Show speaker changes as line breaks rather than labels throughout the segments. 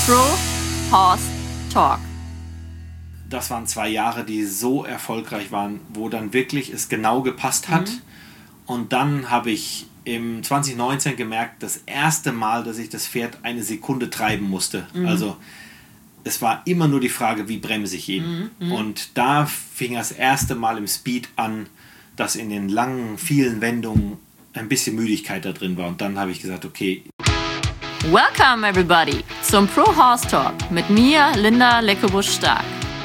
Pro Horse Talk.
Das waren 2 Jahre, die so erfolgreich waren, wo dann wirklich es genau gepasst hat. Und dann habe ich im 2019 gemerkt, das erste Mal, dass ich das Pferd eine Sekunde treiben musste. Also es war immer nur die Frage, wie bremse ich ihn. Und da fing das erste Mal im Speed an, dass in den langen, vielen Wendungen ein bisschen Müdigkeit da drin war. Und dann habe ich gesagt, okay.
Welcome everybody zum Pro Horse Talk mit mir, Linda Leckebusch-Stark.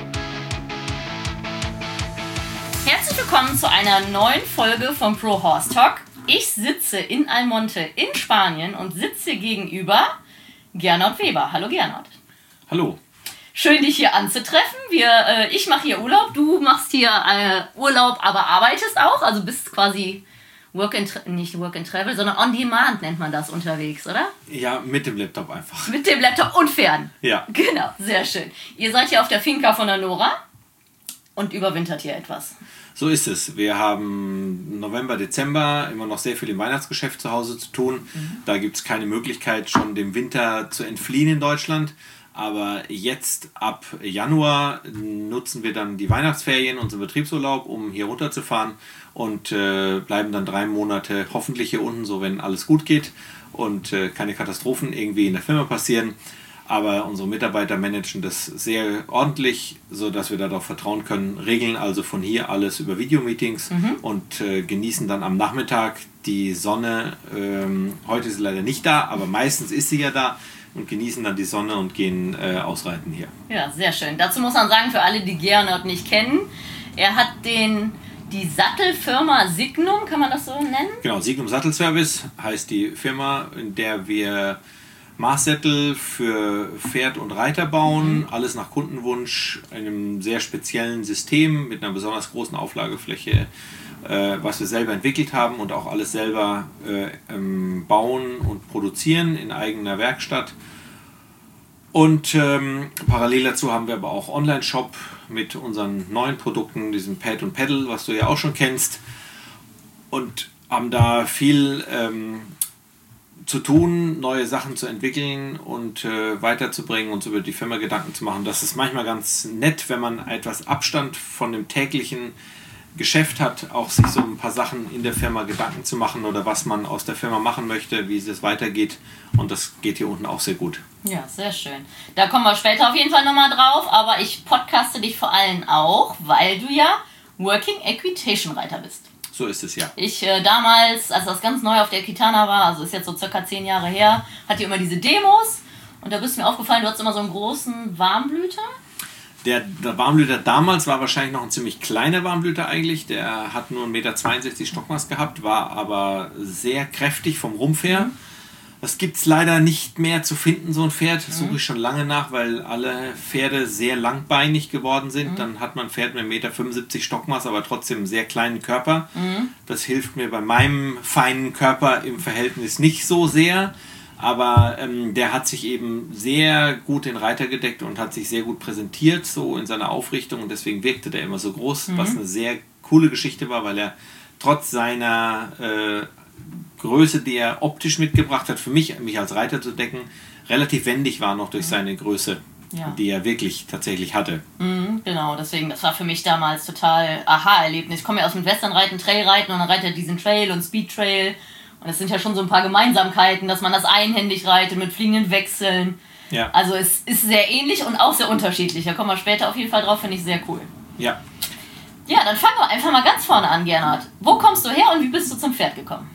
Herzlich willkommen zu einer neuen Folge vom Pro Horse Talk. Ich sitze in Almonte in Spanien und sitze gegenüber Gernot Weber. Hallo Gernot.
Hallo.
Schön, dich hier anzutreffen. Ich mache hier Urlaub, du machst hier Urlaub, aber arbeitest auch. Also bist quasi nicht Work and Travel, sondern on Demand nennt man das unterwegs, oder?
Ja, mit dem Laptop einfach.
Mit dem Laptop und Pferden.
Ja.
Genau, sehr schön. Ihr seid hier auf der Finca von der Nora und überwintert hier etwas.
So ist es. Wir haben November, Dezember immer noch sehr viel im Weihnachtsgeschäft zu Hause zu tun. Da gibt es keine Möglichkeit, schon dem Winter zu entfliehen in Deutschland. Aber jetzt ab Januar nutzen wir dann die Weihnachtsferien, unseren Betriebsurlaub, um hier runterzufahren und bleiben dann 3 Monate hoffentlich hier unten, so wenn alles gut geht und keine Katastrophen irgendwie in der Firma passieren. Aber unsere Mitarbeiter managen das sehr ordentlich, sodass wir darauf vertrauen können, regeln also von hier alles über Videomeetings und genießen dann am Nachmittag die Sonne. Heute ist sie leider nicht da, aber meistens ist sie ja da. Und genießen dann die Sonne und gehen ausreiten hier. Ja,
sehr schön. Dazu muss man sagen, für alle, die Gernot nicht kennen, er hat die Sattelfirma Signum, kann man das so nennen?
Genau, Signum Sattelservice heißt die Firma, in der wir Maßsättel für Pferd und Reiter bauen. Alles nach Kundenwunsch, einem sehr speziellen System mit einer besonders großen Auflagefläche, was wir selber entwickelt haben und auch alles selber bauen und produzieren in eigener Werkstatt. Und parallel dazu haben wir aber auch Online-Shop mit unseren neuen Produkten, diesem Pad und Pedal, was du ja auch schon kennst. Und haben da viel zu tun, neue Sachen zu entwickeln und weiterzubringen, uns über die Firma Gedanken zu machen. Das ist manchmal ganz nett, wenn man etwas Abstand von dem täglichen Geschäft hat, auch sich so ein paar Sachen in der Firma Gedanken zu machen oder was man aus der Firma machen möchte, wie es weitergeht. Und das geht hier unten auch sehr gut.
Ja, sehr schön. Da kommen wir später auf jeden Fall nochmal drauf, aber ich podcaste dich vor allem auch, weil du ja Working Equitation Reiter bist.
So ist es, ja.
Ich damals, als das ganz neu auf der Equitana war, also ist jetzt so circa 10 Jahre her, hatte ich immer diese Demos und da bist mir aufgefallen, du hattest immer so einen großen Warmblüter.
Der Warmblüter damals war wahrscheinlich noch ein ziemlich kleiner Warmblüter eigentlich. Der hat nur 1,62 Meter Stockmaß gehabt, war aber sehr kräftig vom Rumpf her. Das gibt es leider nicht mehr zu finden, so ein Pferd. Das suche ich schon lange nach, weil alle Pferde sehr langbeinig geworden sind. Dann hat man ein Pferd mit 1,75 Meter Stockmaß, aber trotzdem einen sehr kleinen Körper. Das hilft mir bei meinem feinen Körper im Verhältnis nicht so sehr. Aber der hat sich eben sehr gut den Reiter gedeckt und hat sich sehr gut präsentiert, so in seiner Aufrichtung. Und deswegen wirkte der immer so groß, was eine sehr coole Geschichte war, weil er trotz seiner Größe, die er optisch mitgebracht hat, für mich als Reiter zu decken, relativ wendig war noch durch seine Größe, die er wirklich tatsächlich hatte.
Genau, deswegen, das war für mich damals total Aha-Erlebnis. Ich komme ja aus dem Westernreiten, Trailreiten und dann reitet er diesen Trail und Speed Trail. Und es sind ja schon so ein paar Gemeinsamkeiten, dass man das einhändig reitet mit fliegenden Wechseln. Ja. Also es ist sehr ähnlich und auch sehr unterschiedlich. Da kommen wir später auf jeden Fall drauf, finde ich sehr cool.
Ja.
Ja, dann fangen wir einfach mal ganz vorne an, Gernot. Wo kommst du her und wie bist du zum Pferd gekommen?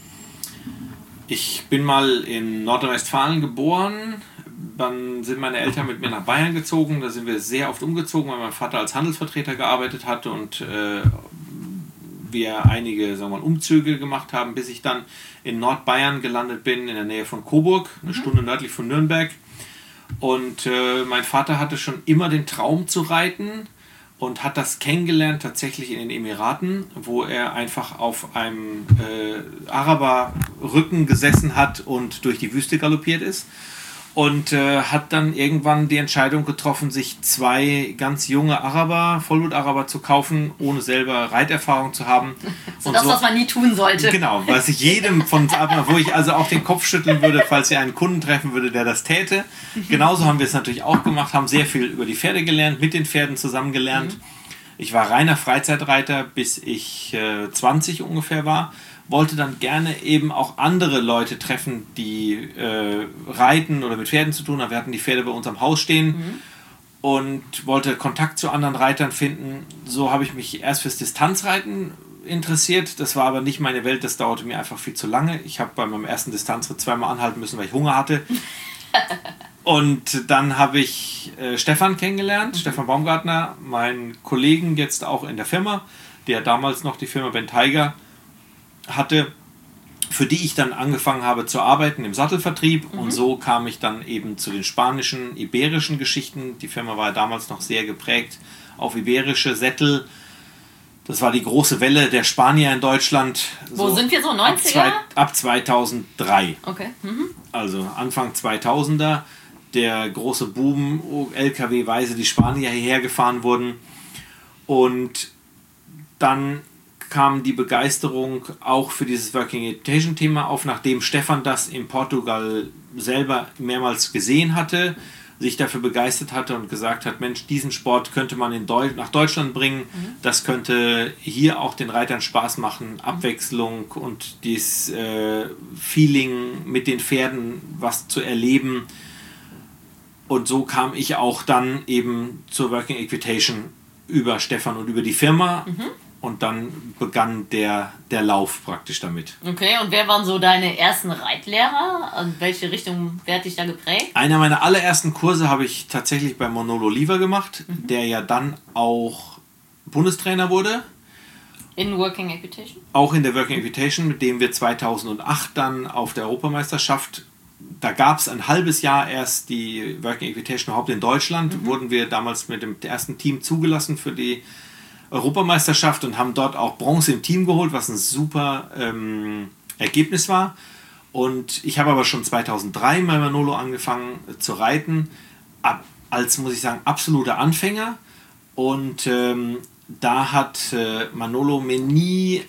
Ich bin mal in Nordrhein-Westfalen geboren. Dann sind meine Eltern mit mir nach Bayern gezogen. Da sind wir sehr oft umgezogen, weil mein Vater als Handelsvertreter gearbeitet hatte und wir einige, sagen wir mal, Umzüge gemacht haben, bis ich dann in Nordbayern gelandet bin, in der Nähe von Coburg, eine Stunde nördlich von Nürnberg. Und mein Vater hatte schon immer den Traum zu reiten und hat das kennengelernt tatsächlich in den Emiraten, wo er einfach auf einem Araberrücken gesessen hat und durch die Wüste galoppiert ist. und hat dann irgendwann die Entscheidung getroffen, sich 2 ganz junge Araber, Vollblut-Araber zu kaufen, ohne selber Reiterfahrung zu haben.
So das, was man nie tun sollte.
Genau, was ich jedem von uns abmache, wo ich also auch den Kopf schütteln würde, falls ihr einen Kunden treffen würde, der das täte. Genauso haben wir es natürlich auch gemacht, haben sehr viel über die Pferde gelernt, mit den Pferden zusammen gelernt. Ich war reiner Freizeitreiter, bis ich 20 ungefähr war. Wollte dann gerne eben auch andere Leute treffen, die reiten oder mit Pferden zu tun haben. Wir hatten die Pferde bei uns am Haus stehen und wollte Kontakt zu anderen Reitern finden. So habe ich mich erst fürs Distanzreiten interessiert. Das war aber nicht meine Welt, das dauerte mir einfach viel zu lange. Ich habe bei meinem ersten Distanzritt 2-mal anhalten müssen, weil ich Hunger hatte. Und dann habe ich Stefan kennengelernt, Stefan Baumgartner, meinen Kollegen jetzt auch in der Firma, der damals noch die Firma Ben Tiger hatte, für die ich dann angefangen habe zu arbeiten im Sattelvertrieb. Und so kam ich dann eben zu den spanischen, iberischen Geschichten. Die Firma war damals noch sehr geprägt auf iberische Sättel. Das war die große Welle der Spanier in Deutschland.
Wo sind wir so? 90er?
Ab 2003.
Okay.
Also Anfang 2000er. Der große Boom, LKW-weise die Spanier hierher gefahren wurden. Und dann kam die Begeisterung auch für dieses Working Equitation Thema auf, nachdem Stefan das in Portugal selber mehrmals gesehen hatte, sich dafür begeistert hatte und gesagt hat, Mensch, diesen Sport könnte man nach Deutschland bringen, das könnte hier auch den Reitern Spaß machen, Abwechslung und dieses Feeling mit den Pferden, was zu erleben. Und so kam ich auch dann eben zur Working Equitation über Stefan und über die Firma. Und dann begann der Lauf praktisch damit.
Okay, und wer waren so deine ersten Reitlehrer? In welche Richtung, wer hat dich da geprägt?
Einer meiner allerersten Kurse habe ich tatsächlich bei Manolo Oliva gemacht, der ja dann auch Bundestrainer wurde.
In Working Equitation?
Auch in der Working Equitation, mit dem wir 2008 dann auf der Europameisterschaft, da gab es ein halbes Jahr erst die Working Equitation überhaupt in Deutschland, wurden wir damals mit dem ersten Team zugelassen für die Europameisterschaft und haben dort auch Bronze im Team geholt, was ein super Ergebnis war. Und ich habe aber schon 2003 bei Manolo angefangen zu reiten, als, muss ich sagen, absoluter Anfänger. Und da hat Manolo mir nie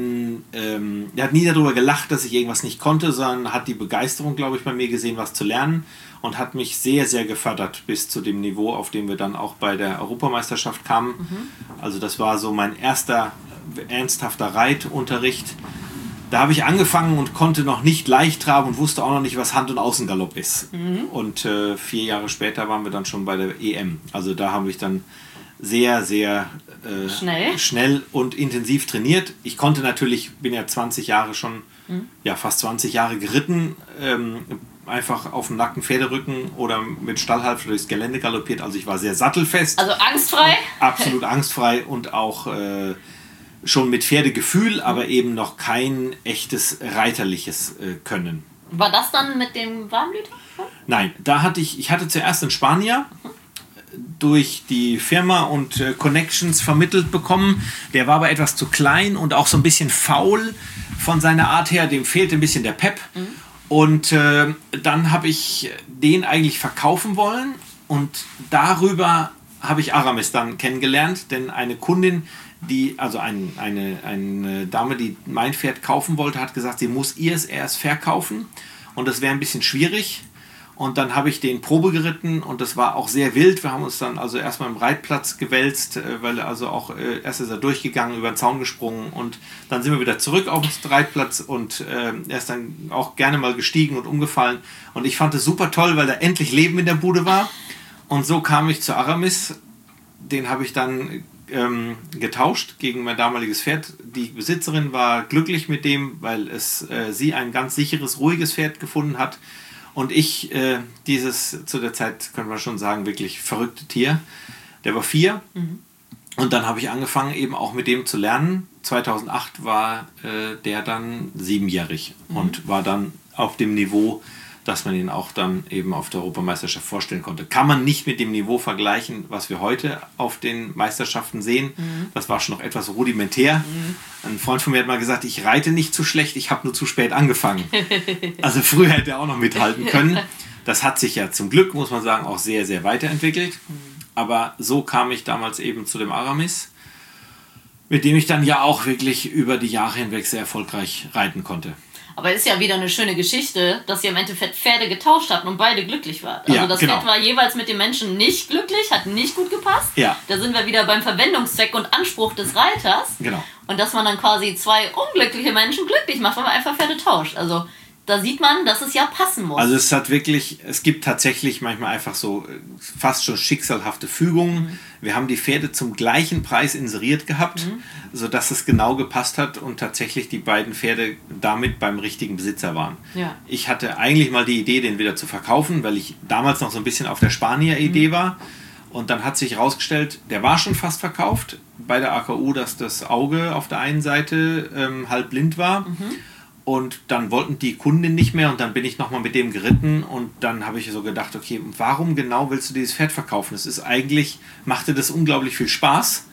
er hat nie darüber gelacht, dass ich irgendwas nicht konnte, sondern hat die Begeisterung, glaube ich, bei mir gesehen, was zu lernen und hat mich sehr, sehr gefördert bis zu dem Niveau, auf dem wir dann auch bei der Europameisterschaft kamen. Also das war so mein erster ernsthafter Reitunterricht. Da habe ich angefangen und konnte noch nicht leicht traben und wusste auch noch nicht, was Hand- und Außengalopp ist. Und 4 Jahre später waren wir dann schon bei der EM. Also da habe ich dann sehr, sehr schnell und intensiv trainiert. Ich konnte natürlich, bin ja 20 Jahre schon, fast 20 Jahre geritten, einfach auf dem nackten Pferderücken oder mit Stallhalfter durchs Gelände galoppiert. Also ich war sehr sattelfest.
Also angstfrei?
Absolut angstfrei und auch schon mit Pferdegefühl, aber eben noch kein echtes reiterliches Können.
War das dann mit dem Warmblüter?
Nein, ich hatte zuerst einen Spanier durch die Firma und Connections vermittelt bekommen. Der war aber etwas zu klein und auch so ein bisschen faul von seiner Art her. Dem fehlte ein bisschen der Pep. Und dann habe ich den eigentlich verkaufen wollen und darüber habe ich Aramis dann kennengelernt, denn eine Kundin, eine Dame, die mein Pferd kaufen wollte, hat gesagt, sie muss es erst verkaufen und das wäre ein bisschen schwierig. Und dann habe ich den Probe geritten und das war auch sehr wild. Wir haben uns dann also erstmal im Reitplatz gewälzt, weil also auch erst ist er durchgegangen, über den Zaun gesprungen und dann sind wir wieder zurück auf den Reitplatz und er ist dann auch gerne mal gestiegen und umgefallen. Und ich fand es super toll, weil da endlich Leben in der Bude war. Und so kam ich zu Aramis. Den habe ich dann getauscht gegen mein damaliges Pferd. Die Besitzerin war glücklich mit dem, weil sie ein ganz sicheres, ruhiges Pferd gefunden hat. Und ich, dieses zu der Zeit, können wir schon sagen, wirklich verrückte Tier, der war 4. Und dann habe ich angefangen, eben auch mit dem zu lernen. 2008 war der dann 7-jährig und war dann auf dem Niveau, dass man ihn auch dann eben auf der Europameisterschaft vorstellen konnte. Kann man nicht mit dem Niveau vergleichen, was wir heute auf den Meisterschaften sehen. Das war schon noch etwas rudimentär. Ein Freund von mir hat mal gesagt, ich reite nicht zu schlecht, ich habe nur zu spät angefangen. Also früher hätte er auch noch mithalten können. Das hat sich ja zum Glück, muss man sagen, auch sehr, sehr weiterentwickelt. Aber so kam ich damals eben zu dem Aramis, mit dem ich dann ja auch wirklich über die Jahre hinweg sehr erfolgreich reiten konnte.
Aber es ist ja wieder eine schöne Geschichte, dass ihr im Endeffekt Pferde getauscht habt und beide glücklich wart. Also
ja,
das
genau.
Pferd war jeweils mit dem Menschen nicht glücklich, hat nicht gut gepasst.
Ja.
Da sind wir wieder beim Verwendungszweck und Anspruch des Reiters.
Genau.
Und dass man dann quasi zwei unglückliche Menschen glücklich macht, wenn man einfach Pferde tauscht. Also da sieht man, dass es ja passen muss.
Also es gibt tatsächlich manchmal einfach so fast schon schicksalhafte Fügungen. Wir haben die Pferde zum gleichen Preis inseriert gehabt, sodass es genau gepasst hat und tatsächlich die beiden Pferde damit beim richtigen Besitzer waren.
Ja.
Ich hatte eigentlich mal die Idee, den wieder zu verkaufen, weil ich damals noch so ein bisschen auf der Spanier-Idee war. Und dann hat sich herausgestellt, der war schon fast verkauft bei der AKU, dass das Auge auf der einen Seite halb blind war. Und dann wollten die Kunden nicht mehr und dann bin ich nochmal mit dem geritten und dann habe ich so gedacht, okay, warum genau willst du dieses Pferd verkaufen? Es ist eigentlich, machte das unglaublich viel Spaß.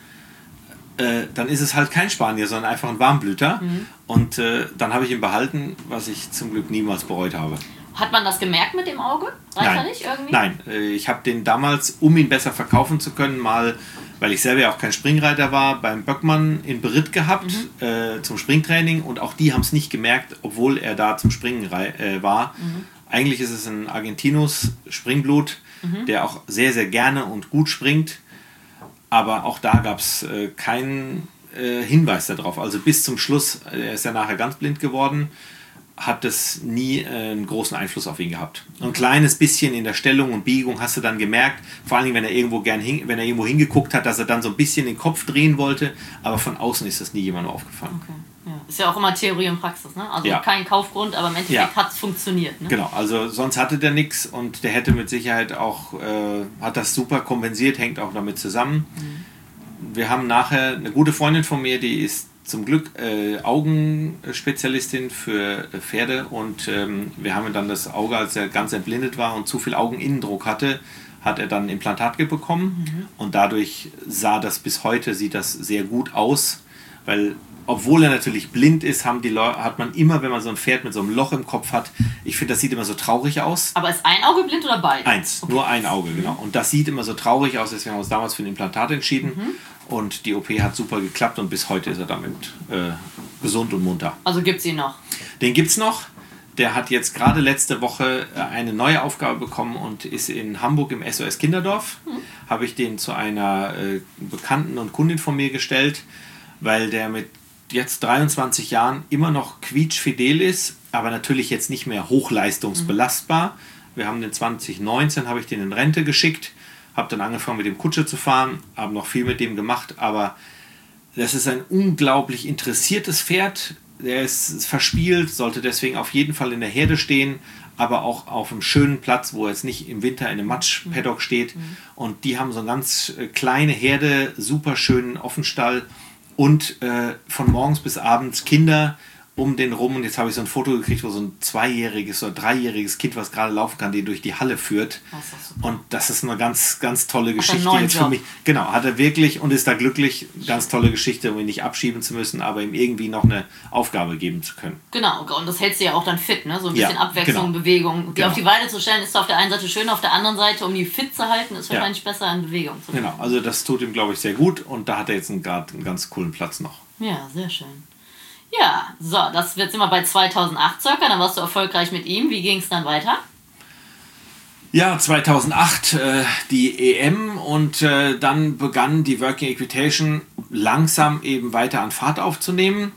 Dann ist es halt kein Spanier, sondern einfach ein Warmblüter. Und dann habe ich ihn behalten, was ich zum Glück niemals bereut habe.
Hat man das gemerkt mit dem Auge? Reiterlich irgendwie?
Nein, ich habe den damals, um ihn besser verkaufen zu können, mal, weil ich selber ja auch kein Springreiter war, beim Böckmann in Beritt gehabt zum Springtraining und auch die haben es nicht gemerkt, obwohl er da zum Springen war. Eigentlich ist es ein Argentinus Springblut, der auch sehr, sehr gerne und gut springt, aber auch da gab es keinen Hinweis darauf. Also bis zum Schluss, er ist ja nachher ganz blind geworden, hat das nie einen großen Einfluss auf ihn gehabt. Ein kleines bisschen in der Stellung und Biegung hast du dann gemerkt, vor allem wenn er irgendwo hingeguckt hat, dass er dann so ein bisschen den Kopf drehen wollte, aber von außen ist das nie jemandem aufgefallen.
Okay. Ja. Ist ja auch immer Theorie und Praxis, ne? Also kein Kaufgrund, aber im Endeffekt hat es funktioniert. Ne?
Genau, also sonst hatte der nichts und der hätte mit Sicherheit auch, hat das super kompensiert, hängt auch damit zusammen. Wir haben nachher eine gute Freundin von mir, die ist zum Glück Augenspezialistin für Pferde und wir haben dann das Auge, als er ganz entblindet war und zu viel Augeninnendruck hatte, hat er dann ein Implantat bekommen und dadurch sieht das sehr gut aus, weil obwohl er natürlich blind ist, hat man immer, wenn man so ein Pferd mit so einem Loch im Kopf hat, ich finde, das sieht immer so traurig aus.
Aber ist ein Auge blind oder beide?
Eins, okay. Nur ein Auge, genau. Und das sieht immer so traurig aus, deswegen haben wir uns damals für ein Implantat entschieden. Und die OP hat super geklappt und bis heute ist er damit gesund und munter.
Also gibt es ihn noch?
Den gibt es noch. Der hat jetzt gerade letzte Woche eine neue Aufgabe bekommen und ist in Hamburg im SOS Kinderdorf. Habe ich den zu einer Bekannten und Kundin von mir gestellt, weil der mit jetzt 23 Jahren immer noch quietschfidel ist, aber natürlich jetzt nicht mehr hochleistungsbelastbar. Wir haben den 2019, habe ich den in Rente geschickt, habe dann angefangen mit dem Kutsche zu fahren, habe noch viel mit dem gemacht, aber das ist ein unglaublich interessiertes Pferd, der ist verspielt, sollte deswegen auf jeden Fall in der Herde stehen, aber auch auf einem schönen Platz, wo er jetzt nicht im Winter in einem Matschpaddock steht. Und die haben so eine ganz kleine Herde, super schönen Offenstall und von morgens bis abends Kinder um den rum. Und jetzt habe ich so ein Foto gekriegt, wo so ein 2-jähriges oder 3-jähriges Kind, was gerade laufen kann, die durch die Halle führt. Und das ist eine ganz, ganz tolle Geschichte jetzt für mich. Genau, hat er wirklich und ist da glücklich. Ganz tolle Geschichte, um ihn nicht abschieben zu müssen, aber ihm irgendwie noch eine Aufgabe geben zu können.
Genau, und das hältst du ja auch dann fit, ne? So ein bisschen Abwechslung, Bewegung. Die auf die Weide zu stellen, ist auf der einen Seite schön, auf der anderen Seite, um die fit zu halten, ist wahrscheinlich besser in Bewegung zu bleiben.
Genau, also das tut ihm, glaube ich, sehr gut und da hat er jetzt gerade einen ganz coolen Platz noch.
Ja, sehr schön. Ja, so, das wird immer bei 2008 circa, dann warst du erfolgreich mit ihm. Wie ging es dann weiter?
Ja, 2008 die EM und dann begann die Working Equitation langsam eben weiter an Fahrt aufzunehmen.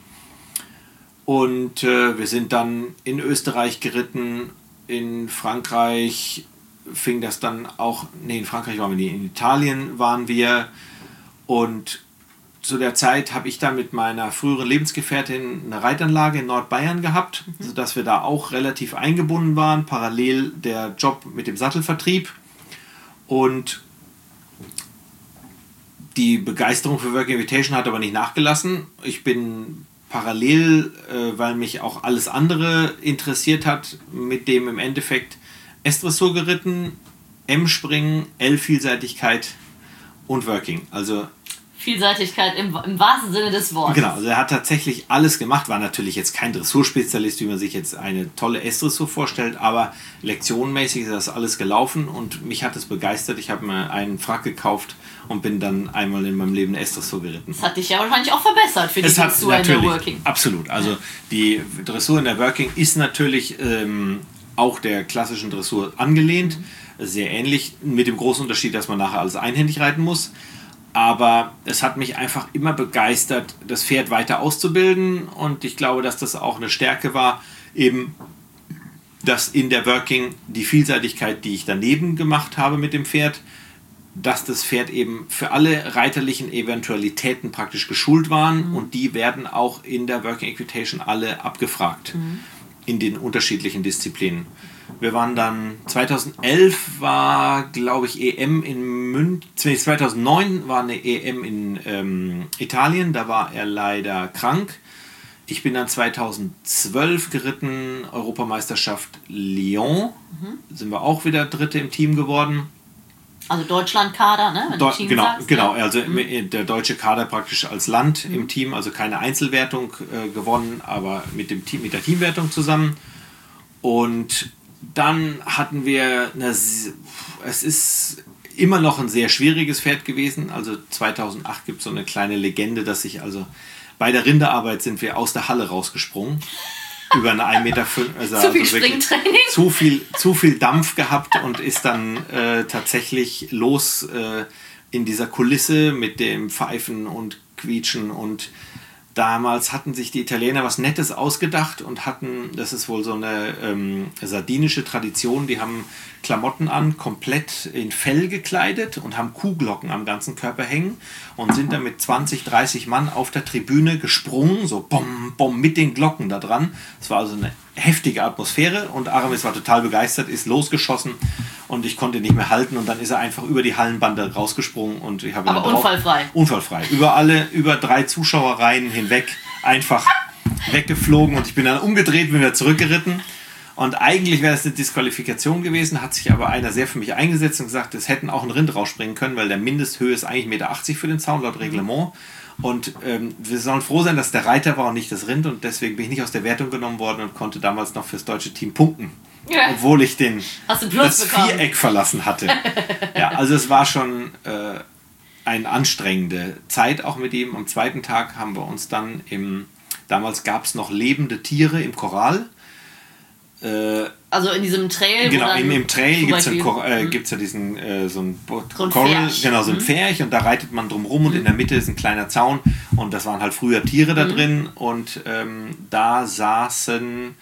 Und wir sind dann in Österreich geritten, in Frankreich fing das dann auch, in Frankreich waren wir nicht, in Italien waren wir und zu der Zeit habe ich dann mit meiner früheren Lebensgefährtin eine Reitanlage in Nordbayern gehabt, sodass wir da auch relativ eingebunden waren, parallel der Job mit dem Sattelvertrieb. Und die Begeisterung für Working Equitation hat aber nicht nachgelassen. Ich bin parallel, weil mich auch alles andere interessiert hat, mit dem im Endeffekt S-Dressur geritten, M-Springen, L-Vielseitigkeit und Working. Also
Vielseitigkeit im wahrsten Sinne des Wortes.
Genau, also er hat tatsächlich alles gemacht, war natürlich jetzt kein Dressurspezialist, wie man sich jetzt eine tolle S-Dressur vorstellt, aber lektionenmäßig ist das alles gelaufen und mich hat es begeistert. Ich habe mir einen Frack gekauft und bin dann einmal in meinem Leben S-Dressur geritten.
Das hat dich ja wahrscheinlich auch verbessert für die Dressur in der Working.
Absolut, also die Dressur in der Working ist natürlich auch der klassischen Dressur angelehnt, sehr ähnlich, mit dem großen Unterschied, dass man nachher alles einhändig reiten muss. Aber es hat mich einfach immer begeistert, das Pferd weiter auszubilden und ich glaube, dass das auch eine Stärke war, eben, dass in der Working die Vielseitigkeit, die ich daneben gemacht habe mit dem Pferd, dass das Pferd eben für alle reiterlichen Eventualitäten praktisch geschult waren und die werden auch in der Working Equitation alle abgefragt in den unterschiedlichen Disziplinen. Wir waren dann, 2011 war, glaube ich, EM in München, 2009 war eine EM in Italien, da war er leider krank. Ich bin dann 2012 geritten, Europameisterschaft Lyon, sind wir auch wieder Dritte im Team geworden.
Also Deutschland-Kader, ne?
Genau, also der deutsche Kader praktisch als Land im Team, also keine Einzelwertung gewonnen, aber mit der Teamwertung zusammen. Und dann hatten wir, es ist immer noch ein sehr schwieriges Pferd gewesen, also 2008 gibt es so eine kleine Legende, dass ich also bei der Rinderarbeit sind wir aus der Halle rausgesprungen. Über eine 1,5 Meter, also
viel Springtraining.
Zu viel Dampf gehabt und ist dann tatsächlich los in dieser Kulisse mit dem Pfeifen und Quietschen und damals hatten sich die Italiener was Nettes ausgedacht und hatten, das ist wohl so eine sardinische Tradition, die haben Klamotten an, komplett in Fell gekleidet und haben Kuhglocken am ganzen Körper hängen und sind dann mit 20, 30 Mann auf der Tribüne gesprungen, so bom, bom, mit den Glocken da dran. Es war also eine heftige Atmosphäre und Aramis war total begeistert, ist losgeschossen und ich konnte nicht mehr halten und dann ist er einfach über die Hallenbande rausgesprungen und ich habe ihn
aber unfallfrei.
Unfallfrei. Über 3 Zuschauerreihen hinweg einfach weggeflogen und ich bin dann umgedreht, bin wieder zurückgeritten. Und eigentlich wäre es eine Disqualifikation gewesen, hat sich aber einer sehr für mich eingesetzt und gesagt, es hätten auch ein Rind rausspringen können, weil der Mindesthöhe ist eigentlich 1,80 Meter für den Zaun laut Reglement. Und wir sollen froh sein, dass der Reiter war und nicht das Rind und deswegen bin ich nicht aus der Wertung genommen worden und konnte damals noch fürs deutsche Team punkten. Ja. Obwohl ich das Viereck verlassen hatte. Ja, also es war schon eine anstrengende Zeit auch mit ihm. Am zweiten Tag haben wir uns dann damals gab es noch lebende Tiere im Corral.
Also in diesem Trail?
Genau, im Trail gibt es ja diesen so ein Coral, genau, so ein Pferch und da reitet man drum rum und in der Mitte ist ein kleiner Zaun und das waren halt früher Tiere da drin und da saßen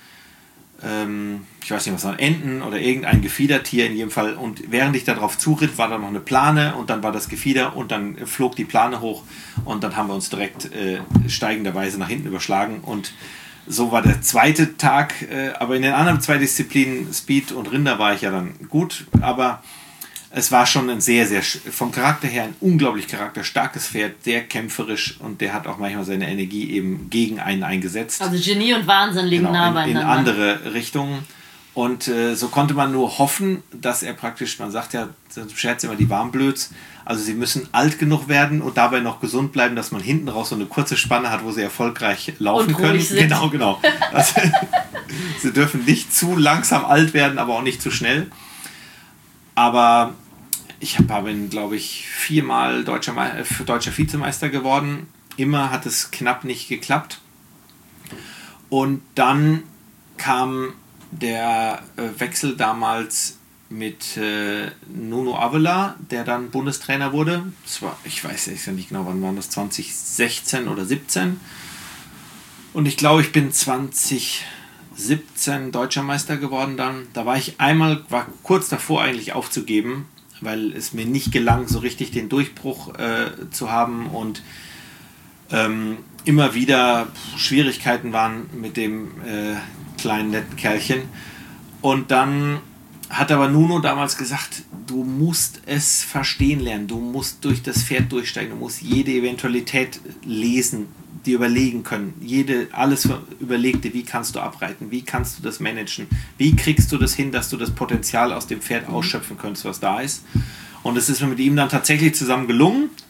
ich weiß nicht, was waren Enten oder irgendein Gefiedertier in jedem Fall und während ich darauf zuritt, war da noch eine Plane und dann war das Gefieder und dann flog die Plane hoch und dann haben wir uns direkt steigenderweise nach hinten überschlagen und so war der zweite Tag, aber in den anderen 2 Disziplinen, Speed und Rinder, war ich ja dann gut, aber es war schon ein sehr, sehr, vom Charakter her ein unglaublich charakterstarkes Pferd, sehr kämpferisch und der hat auch manchmal seine Energie eben gegen einen eingesetzt.
Also Genie und Wahnsinn liegen nah beieinander.
In andere Richtungen. Und so konnte man nur hoffen, dass er praktisch, man sagt ja, Scherz immer die Warmblöds, also sie müssen alt genug werden und dabei noch gesund bleiben, dass man hinten raus so eine kurze Spanne hat, wo sie erfolgreich laufen können.
Sind.
Genau. Also, sie dürfen nicht zu langsam alt werden, aber auch nicht zu schnell. Aber ich habe ihn, glaube ich, 4-mal deutscher Vizemeister geworden. Immer hat es knapp nicht geklappt. Und dann kam der Wechsel damals mit Nuno Avila, der dann Bundestrainer wurde. Das war, ich weiß nicht genau, wann war das, 2016 oder 17. Und ich glaube, ich bin 2017 Deutscher Meister geworden dann. Da war kurz davor eigentlich aufzugeben, weil es mir nicht gelang, so richtig den Durchbruch zu haben und immer wieder Schwierigkeiten waren mit dem kleinen netten Kerlchen. Und dann hat aber Nuno damals gesagt, du musst es verstehen lernen, du musst durch das Pferd durchsteigen, du musst jede Eventualität lesen, die überlegen können, alles Überlegte, wie kannst du abreiten, wie kannst du das managen, wie kriegst du das hin, dass du das Potenzial aus dem Pferd ausschöpfen kannst, was da ist. Und es ist mir mit ihm dann tatsächlich zusammen gelungen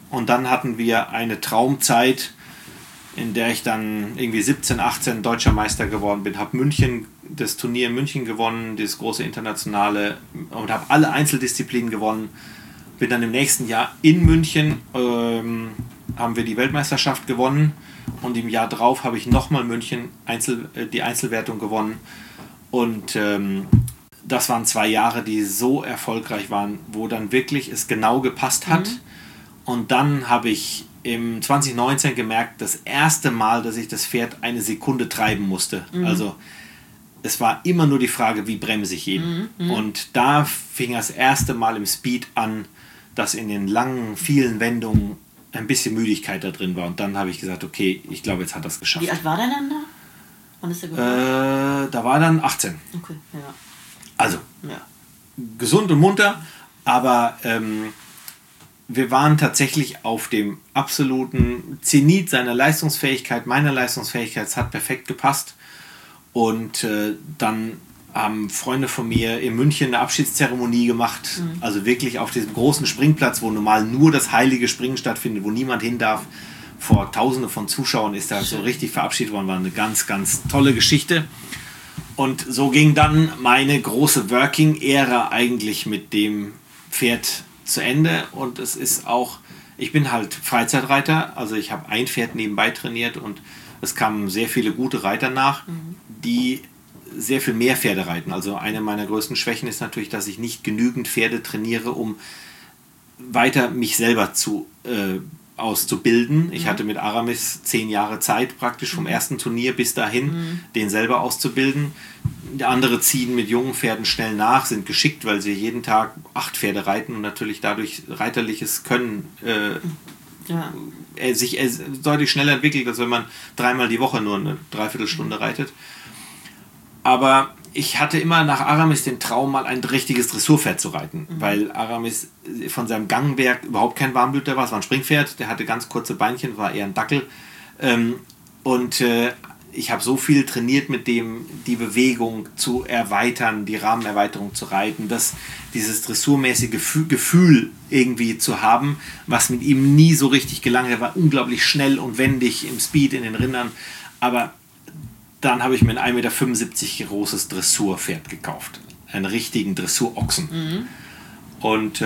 Und dann hatten wir eine Traumzeit, in der ich dann irgendwie 17, 18 deutscher Meister geworden bin, habe das Turnier in München gewonnen, das große internationale, und habe alle Einzeldisziplinen gewonnen. Bin dann im nächsten Jahr in München, haben wir die Weltmeisterschaft gewonnen, und im Jahr drauf habe ich nochmal München die Einzelwertung gewonnen. Und das waren 2 Jahre, die so erfolgreich waren, wo dann wirklich es genau gepasst hat. Und dann habe ich im 2019 gemerkt, das erste Mal, dass ich das Pferd eine Sekunde treiben musste. Also es war immer nur die Frage, wie bremse ich ihn. Und da fing das erste Mal im Speed an, dass in den langen, vielen Wendungen ein bisschen Müdigkeit da drin war. Und dann habe ich gesagt, okay, ich glaube, jetzt hat das geschafft.
Wie alt war der dann da? Wann ist der geboren?
Da war dann 18.
Okay, ja.
Also, gesund und munter, aber wir waren tatsächlich auf dem absoluten Zenit seiner Leistungsfähigkeit, meiner Leistungsfähigkeit. Es hat perfekt gepasst. Und dann haben Freunde von mir in München eine Abschiedszeremonie gemacht. Also wirklich auf diesem großen Springplatz, wo normal nur das heilige Springen stattfindet, wo niemand hin darf. Vor Tausende von Zuschauern ist da so richtig verabschiedet worden. War eine ganz, ganz tolle Geschichte. Und so ging dann meine große Working-Ära eigentlich mit dem Pferd zu Ende. Und es ist auch, ich bin halt Freizeitreiter, also ich habe ein Pferd nebenbei trainiert, und es kamen sehr viele gute Reiter nach, die sehr viel mehr Pferde reiten. Also eine meiner größten Schwächen ist natürlich, dass ich nicht genügend Pferde trainiere, um weiter mich selber auszubilden. Ich hatte mit Aramis 10 Jahre Zeit, praktisch vom ersten Turnier bis dahin, den selber auszubilden. Andere ziehen mit jungen Pferden schnell nach, sind geschickt, weil sie jeden Tag 8 Pferde reiten und natürlich dadurch reiterliches Können sich deutlich schneller entwickelt, als wenn man 3-mal die Woche nur eine Dreiviertelstunde reitet. Aber ich hatte immer nach Aramis den Traum, mal ein richtiges Dressurpferd zu reiten, weil Aramis von seinem Gangwerk überhaupt kein Warmblüter war. Es war ein Springpferd, der hatte ganz kurze Beinchen, war eher ein Dackel. Ich habe so viel trainiert mit dem, die Bewegung zu erweitern, die Rahmenerweiterung zu reiten, dieses dressurmäßige Gefühl irgendwie zu haben, was mit ihm nie so richtig gelang. Er war unglaublich schnell und wendig im Speed, in den Rindern, aber dann habe ich mir ein 1,75 Meter großes Dressurpferd gekauft. Einen richtigen Dressurochsen. Und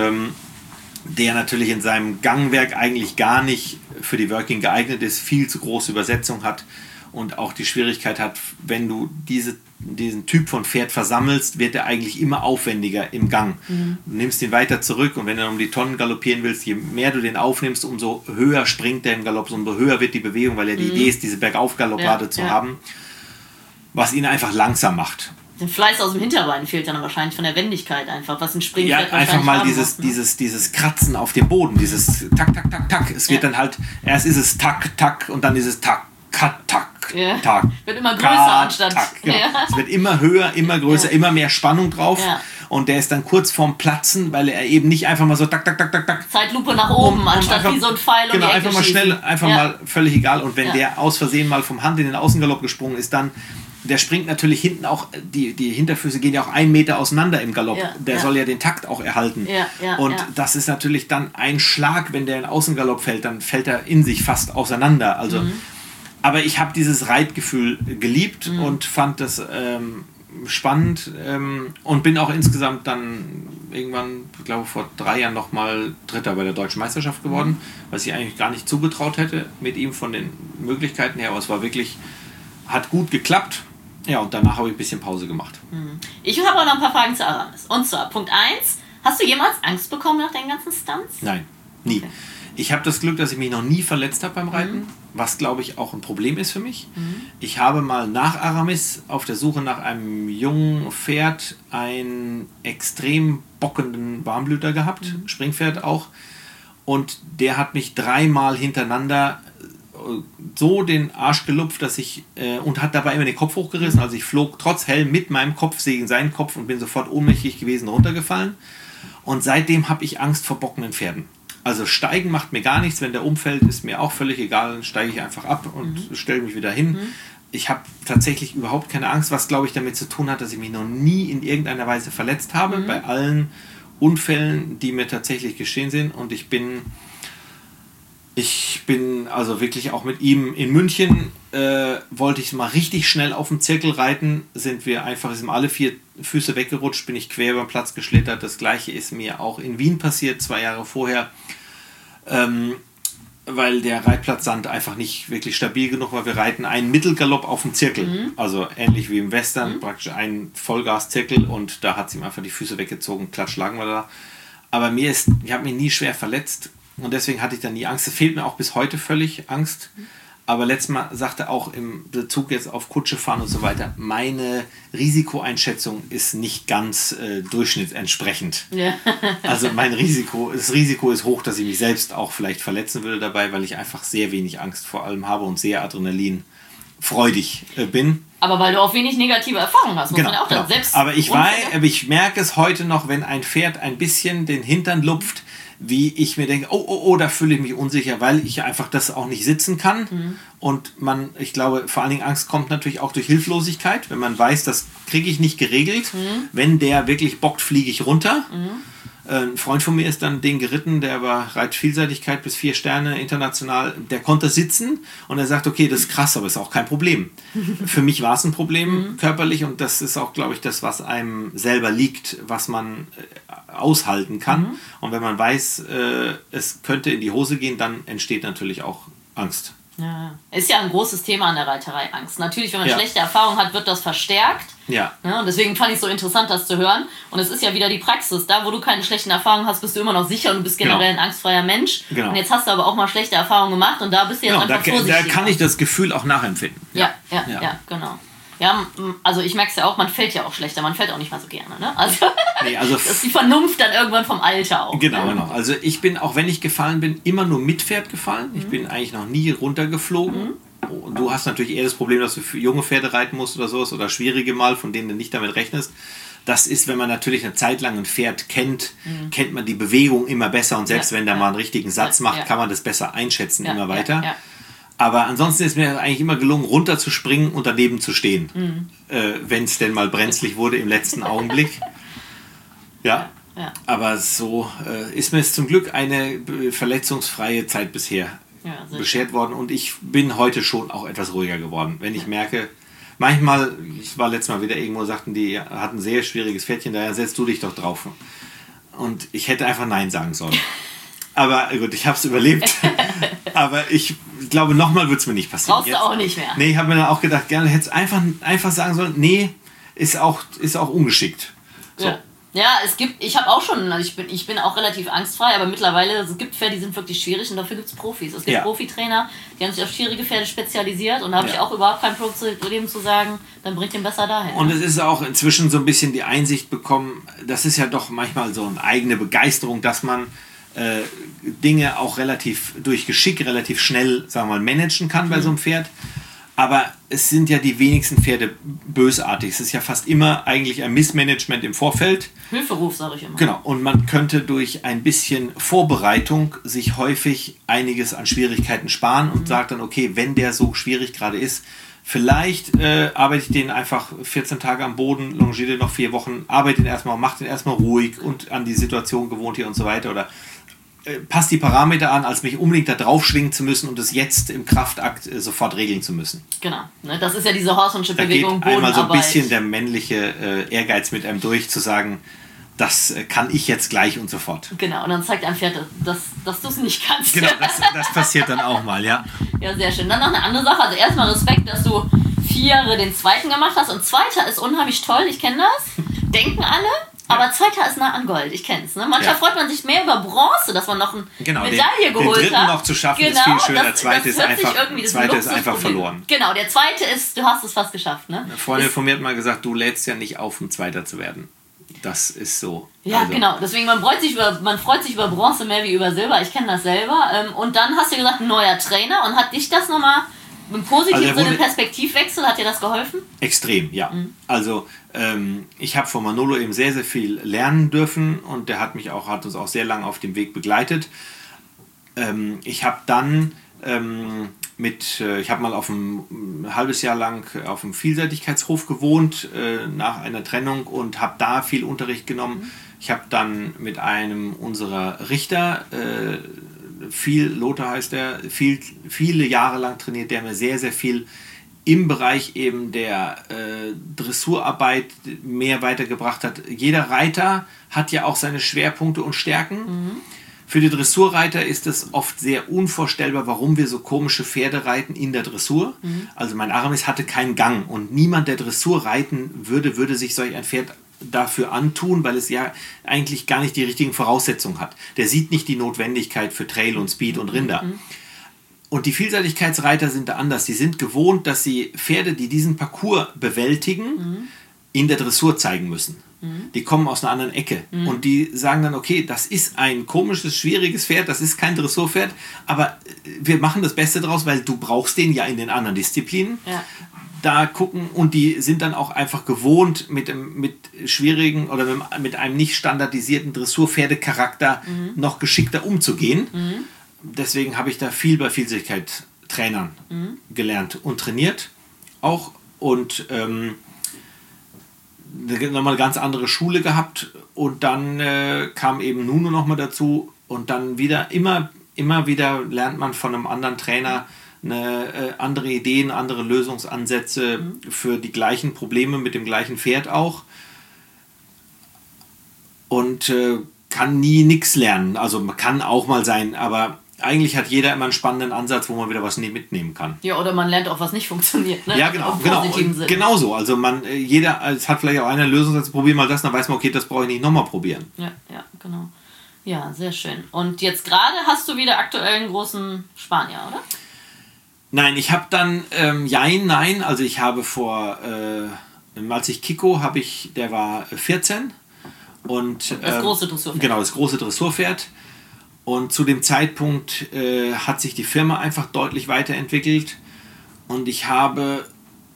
der natürlich in seinem Gangwerk eigentlich gar nicht für die Working geeignet ist, viel zu große Übersetzung hat und auch die Schwierigkeit hat, wenn du diesen Typ von Pferd versammelst, wird er eigentlich immer aufwendiger im Gang. Du nimmst ihn weiter zurück, und wenn du um die Tonnen galoppieren willst, je mehr du den aufnimmst, umso höher springt er im Galopp, umso höher wird die Bewegung, weil ja die Idee ist, diese Bergaufgaloppade zu haben, was ihn einfach langsam macht.
Der Fleiß aus dem Hinterbein fehlt dann wahrscheinlich von der Wendigkeit einfach, was ein Springpferd
einfach mal dieses Kratzen auf dem Boden, dieses Tack, Tack, Tack, Tack. Es wird dann halt, erst ist es Tack, Tack, und dann ist es Tack, Kat, Tack, Tack.
Wird immer größer anstatt.
Tack, genau. Es wird immer höher, immer größer, immer mehr Spannung drauf. Und der ist dann kurz vorm Platzen, weil er eben nicht einfach mal so Tack, Tack, Tack, Tack, Tack.
Zeitlupe nach oben, anstatt einfach, wie so ein Pfeil
um die Ecke einfach mal schnell, einfach mal völlig egal. Und wenn der aus Versehen mal vom Hand in den Außengalopp gesprungen ist, dann der springt natürlich hinten auch, die Hinterfüße gehen ja auch 1 Meter auseinander im Galopp. Der soll ja den Takt auch erhalten. Das ist natürlich dann ein Schlag, wenn der in Außengalopp fällt, dann fällt er in sich fast auseinander. Also, aber ich habe dieses Reitgefühl geliebt und fand das spannend und bin auch insgesamt dann irgendwann, ich glaube vor 3 Jahren nochmal Dritter bei der Deutschen Meisterschaft geworden, was ich eigentlich gar nicht zugetraut hätte mit ihm von den Möglichkeiten her, aber es war wirklich, hat gut geklappt. Ja, und danach habe ich ein bisschen Pause gemacht.
Ich habe auch noch ein paar Fragen zu Aramis. Und zwar, Punkt 1, hast du jemals Angst bekommen nach deinen ganzen Stunts?
Nein, nie. Okay. Ich habe das Glück, dass ich mich noch nie verletzt habe beim Reiten, was, glaube ich, auch ein Problem ist für mich. Ich habe mal nach Aramis auf der Suche nach einem jungen Pferd einen extrem bockenden Warmblüter gehabt, Springpferd auch. Und der hat mich 3-mal hintereinander so den Arsch gelupft, dass ich und hat dabei immer den Kopf hochgerissen. Also ich flog trotz Helm mit meinem Kopf gegen seinen Kopf und bin sofort ohnmächtig gewesen, runtergefallen. Und seitdem habe ich Angst vor bockenden Pferden. Also steigen macht mir gar nichts, wenn der umfällt, ist mir auch völlig egal, dann steige ich einfach ab und stelle mich wieder hin. Ich habe tatsächlich überhaupt keine Angst, was, glaube ich, damit zu tun hat, dass ich mich noch nie in irgendeiner Weise verletzt habe, bei allen Unfällen, die mir tatsächlich geschehen sind. Und ich bin Ich bin also wirklich auch mit ihm in München, wollte ich mal richtig schnell auf dem Zirkel reiten, sind alle 4 Füße weggerutscht, bin ich quer über den Platz geschlittert. Das gleiche ist mir auch in Wien passiert, 2 Jahre vorher, weil der Reitplatzsand einfach nicht wirklich stabil genug war. Wir reiten einen Mittelgalopp auf dem Zirkel, also ähnlich wie im Western, praktisch ein Vollgas-Zirkel, und da hat sie ihm einfach die Füße weggezogen, klatsch lagen wir da. Aber ich habe mich nie schwer verletzt. Und deswegen hatte ich dann nie Angst. Es fehlt mir auch bis heute völlig Angst. Aber letztes Mal sagte auch im Bezug jetzt auf Kutsche fahren und so weiter, meine Risikoeinschätzung ist nicht ganz durchschnittsentsprechend. Ja. Also das Risiko ist hoch, dass ich mich selbst auch vielleicht verletzen würde dabei, weil ich einfach sehr wenig Angst vor allem habe und sehr adrenalinfreudig bin.
Aber weil du auch wenig negative Erfahrungen hast, muss man auch dann selbst...
Aber ich merke es heute noch, wenn ein Pferd ein bisschen den Hintern lupft, wie ich mir denke, oh, da fühle ich mich unsicher, weil ich einfach das auch nicht sitzen kann. Und ich glaube, vor allen Dingen Angst kommt natürlich auch durch Hilflosigkeit, wenn man weiß, das kriege ich nicht geregelt. Wenn der wirklich bockt, fliege ich runter. Ein Freund von mir ist dann den geritten, der war Reitvielseitigkeit bis 4 Sterne international, der konnte sitzen und er sagt, okay, das ist krass, aber ist auch kein Problem. Für mich war es ein Problem körperlich, und das ist auch, glaube ich, das, was einem selber liegt, was man aushalten kann. Und wenn man weiß, es könnte in die Hose gehen, dann entsteht natürlich auch Angst.
Ja. Ist ja ein großes Thema an der Reiterei, Angst. Natürlich, wenn man schlechte Erfahrungen hat, wird das verstärkt. Ja. Und deswegen fand ich es so interessant, das zu hören. Und es ist ja wieder die Praxis. Da, wo du keine schlechten Erfahrungen hast, bist du immer noch sicher und du bist generell ein angstfreier Mensch. Genau. Und jetzt hast du aber auch mal schlechte Erfahrungen gemacht und da bist du jetzt einfach vorsichtig.
Da kann ich das Gefühl auch nachempfinden.
Ja, genau. Ja, also ich merke es ja auch, man fällt ja auch schlechter, man fällt auch nicht mal so gerne. Ne? Also das ist die Vernunft dann irgendwann vom Alter auch.
Genau. Also ich bin, auch wenn ich gefallen bin, immer nur mit Pferd gefallen. Ich bin eigentlich noch nie runtergeflogen. Und du hast natürlich eher das Problem, dass du für junge Pferde reiten musst oder sowas, oder schwierige mal, von denen du nicht damit rechnest. Das ist, wenn man natürlich eine Zeit lang ein Pferd kennt, kennt man die Bewegung immer besser, und selbst wenn der mal einen richtigen Satz macht, kann man das besser einschätzen immer weiter. Aber ansonsten ist mir eigentlich immer gelungen, runterzuspringen und daneben zu stehen, wenn es denn mal brenzlig wurde im letzten Augenblick. Ja. Aber so ist mir jetzt zum Glück eine verletzungsfreie Zeit bisher beschert worden, und ich bin heute schon auch etwas ruhiger geworden. Wenn ich merke, manchmal, ich war letztes Mal wieder irgendwo, sagten die, hatten ein sehr schwieriges Pferdchen, daher setzt du dich doch drauf. Und ich hätte einfach Nein sagen sollen. Aber gut, ich habe es überlebt. Aber ich glaube, nochmal wird es mir nicht passieren.
Brauchst du auch nicht mehr.
Nee, ich habe mir dann auch gedacht, gerne hätte es einfach sagen sollen, nee, ist auch ungeschickt. So.
Ja, ich habe auch schon, also ich bin auch relativ angstfrei, aber mittlerweile, es gibt Pferde, die sind wirklich schwierig, und dafür gibt es Profis. Es gibt Profitrainer, die haben sich auf schwierige Pferde spezialisiert, und da habe ich auch überhaupt kein Problem zu sagen, dann bringt den besser dahin.
Und es ist auch inzwischen so ein bisschen die Einsicht bekommen, das ist ja doch manchmal so eine eigene Begeisterung, dass man Dinge auch durch Geschick relativ schnell, sagen wir mal, managen kann bei so einem Pferd. Aber es sind ja die wenigsten Pferde bösartig. Es ist ja fast immer eigentlich ein Missmanagement im Vorfeld.
Hilferuf, sage ich immer.
Genau. Und man könnte durch ein bisschen Vorbereitung sich häufig einiges an Schwierigkeiten sparen und sagt dann, okay, wenn der so schwierig gerade ist, vielleicht arbeite ich den einfach 14 Tage am Boden, longiere den noch 4 Wochen, arbeite den erstmal, mache den erstmal ruhig und an die Situation gewohnt hier und so weiter. Oder passt die Parameter an, als mich unbedingt da drauf schwingen zu müssen und es jetzt im Kraftakt sofort regeln zu müssen.
Genau, das ist ja diese horsemanship Bewegung,
Bodenarbeit. Einmal so ein bisschen der männliche Ehrgeiz mit einem durch, zu sagen, das kann ich jetzt gleich und sofort.
Genau, und dann zeigt ein Pferd, dass du es nicht kannst.
Genau, das passiert dann auch mal, ja.
Ja, sehr schön. Dann noch eine andere Sache, also erstmal Respekt, dass du 4 den zweiten gemacht hast, und zweiter ist unheimlich toll, ich kenne das, denken alle. Aber zweiter ist nah an Gold, ich kenn's. Ne? Manchmal freut man sich mehr über Bronze, dass man noch eine Medaille geholt hat. Den dritten
noch zu schaffen ist viel schöner, der zweite ist einfach verloren.
Genau, der zweite ist, du hast es fast geschafft. Ne?
Eine Freundin von mir hat mal gesagt, du lädst ja nicht auf, um Zweiter zu werden. Das ist so.
Ja, genau. Deswegen, man freut sich über Bronze mehr wie über Silber. Ich kenne das selber. Und dann hast du gesagt, ein neuer Trainer. Und hat dich das nochmal im positiven Sinne Perspektivwechsel, hat dir das geholfen?
Extrem, ja. Also ich habe von Manolo eben sehr, sehr viel lernen dürfen, und der hat uns auch sehr lange auf dem Weg begleitet. Ich habe dann ich habe mal ein halbes Jahr lang auf dem Vielseitigkeitshof gewohnt, nach einer Trennung, und habe da viel Unterricht genommen. Ich habe dann mit einem unserer Richter Lothar heißt er, viele Jahre lang trainiert, der mir sehr, sehr viel im Bereich eben der Dressurarbeit mehr weitergebracht hat. Jeder Reiter hat ja auch seine Schwerpunkte und Stärken. Für die Dressurreiter ist es oft sehr unvorstellbar, warum wir so komische Pferde reiten in der Dressur. Also mein Aramis hatte keinen Gang und niemand, der Dressur reiten würde sich solch ein Pferd dafür antun, weil es ja eigentlich gar nicht die richtigen Voraussetzungen hat. Der sieht nicht die Notwendigkeit für Trail und Speed und Rinder. Und die Vielseitigkeitsreiter sind da anders. Sie sind gewohnt, dass sie Pferde, die diesen Parcours bewältigen, in der Dressur zeigen müssen. Die kommen aus einer anderen Ecke. Und die sagen dann, okay, das ist ein komisches, schwieriges Pferd, das ist kein Dressurpferd, aber wir machen das Beste draus, weil du brauchst den ja in den anderen Disziplinen. Ja. Da gucken, und die sind dann auch einfach gewohnt, mit schwierigen oder mit einem nicht standardisierten Dressurpferdecharakter noch geschickter umzugehen. Deswegen habe ich da viel bei Vielseitigkeit-Trainern gelernt und trainiert auch und nochmal eine ganz andere Schule gehabt und dann kam eben Nuno nochmal dazu und dann wieder immer wieder lernt man von einem anderen Trainer andere Ideen, andere Lösungsansätze für die gleichen Probleme mit dem gleichen Pferd auch und kann nie nichts lernen. Also man kann auch mal sein, aber eigentlich hat jeder immer einen spannenden Ansatz, wo man wieder was mitnehmen kann.
Ja, oder man lernt auch, was nicht funktioniert. Ne?
Ja, genau so. Also es hat vielleicht auch einen Lösungsansatz, probier mal das, dann weiß man, okay, das brauche ich nicht nochmal probieren.
Ja, genau. Ja, sehr schön. Und jetzt gerade hast du wieder aktuell einen großen Spanier, oder?
Nein, ich habe dann, also ich habe als ich Kiko der war 14 und
das große Dressurpferd.
Genau, das große Dressurpferd. Und zu dem Zeitpunkt hat sich die Firma einfach deutlich weiterentwickelt. Und ich habe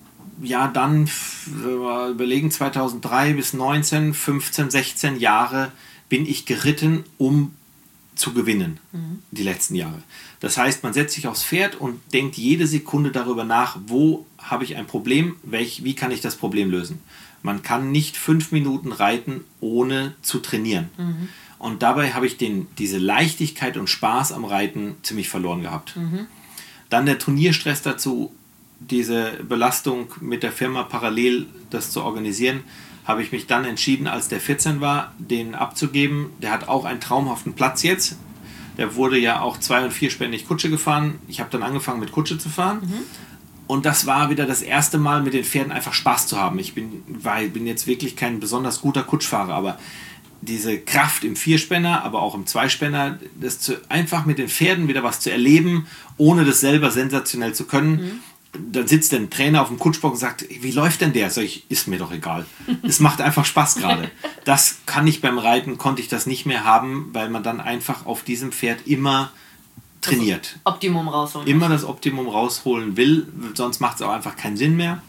dann, überlegen, 2003 bis 19, 15, 16 Jahre bin ich geritten, um zu gewinnen, die letzten Jahre. Das heißt, man setzt sich aufs Pferd und denkt jede Sekunde darüber nach, wo habe ich ein Problem, wie kann ich das Problem lösen. Man kann nicht 5 Minuten reiten, ohne zu trainieren. Und dabei habe ich diese Leichtigkeit und Spaß am Reiten ziemlich verloren gehabt. Dann der Turnierstress dazu, diese Belastung mit der Firma parallel das zu organisieren, habe ich mich dann entschieden, als der 14 war, den abzugeben. Der hat auch einen traumhaften Platz jetzt. Der wurde ja auch 2- und 4-spännig Kutsche gefahren. Ich habe dann angefangen mit Kutsche zu fahren. Und das war wieder das erste Mal, mit den Pferden einfach Spaß zu haben. Ich bin jetzt wirklich kein besonders guter Kutschfahrer, aber diese Kraft im 4-Spänner, aber auch im 2-Spänner, einfach mit den Pferden wieder was zu erleben, ohne das selber sensationell zu können. Dann sitzt der Trainer auf dem Kutschbock und sagt, wie läuft denn der? Sag ich, ist mir doch egal. Es macht einfach Spaß gerade. Das konnte ich das nicht mehr haben, weil man dann einfach auf diesem Pferd immer trainiert.
Das Optimum rausholen.
Immer das Optimum rausholen will, sonst macht es auch einfach keinen Sinn mehr.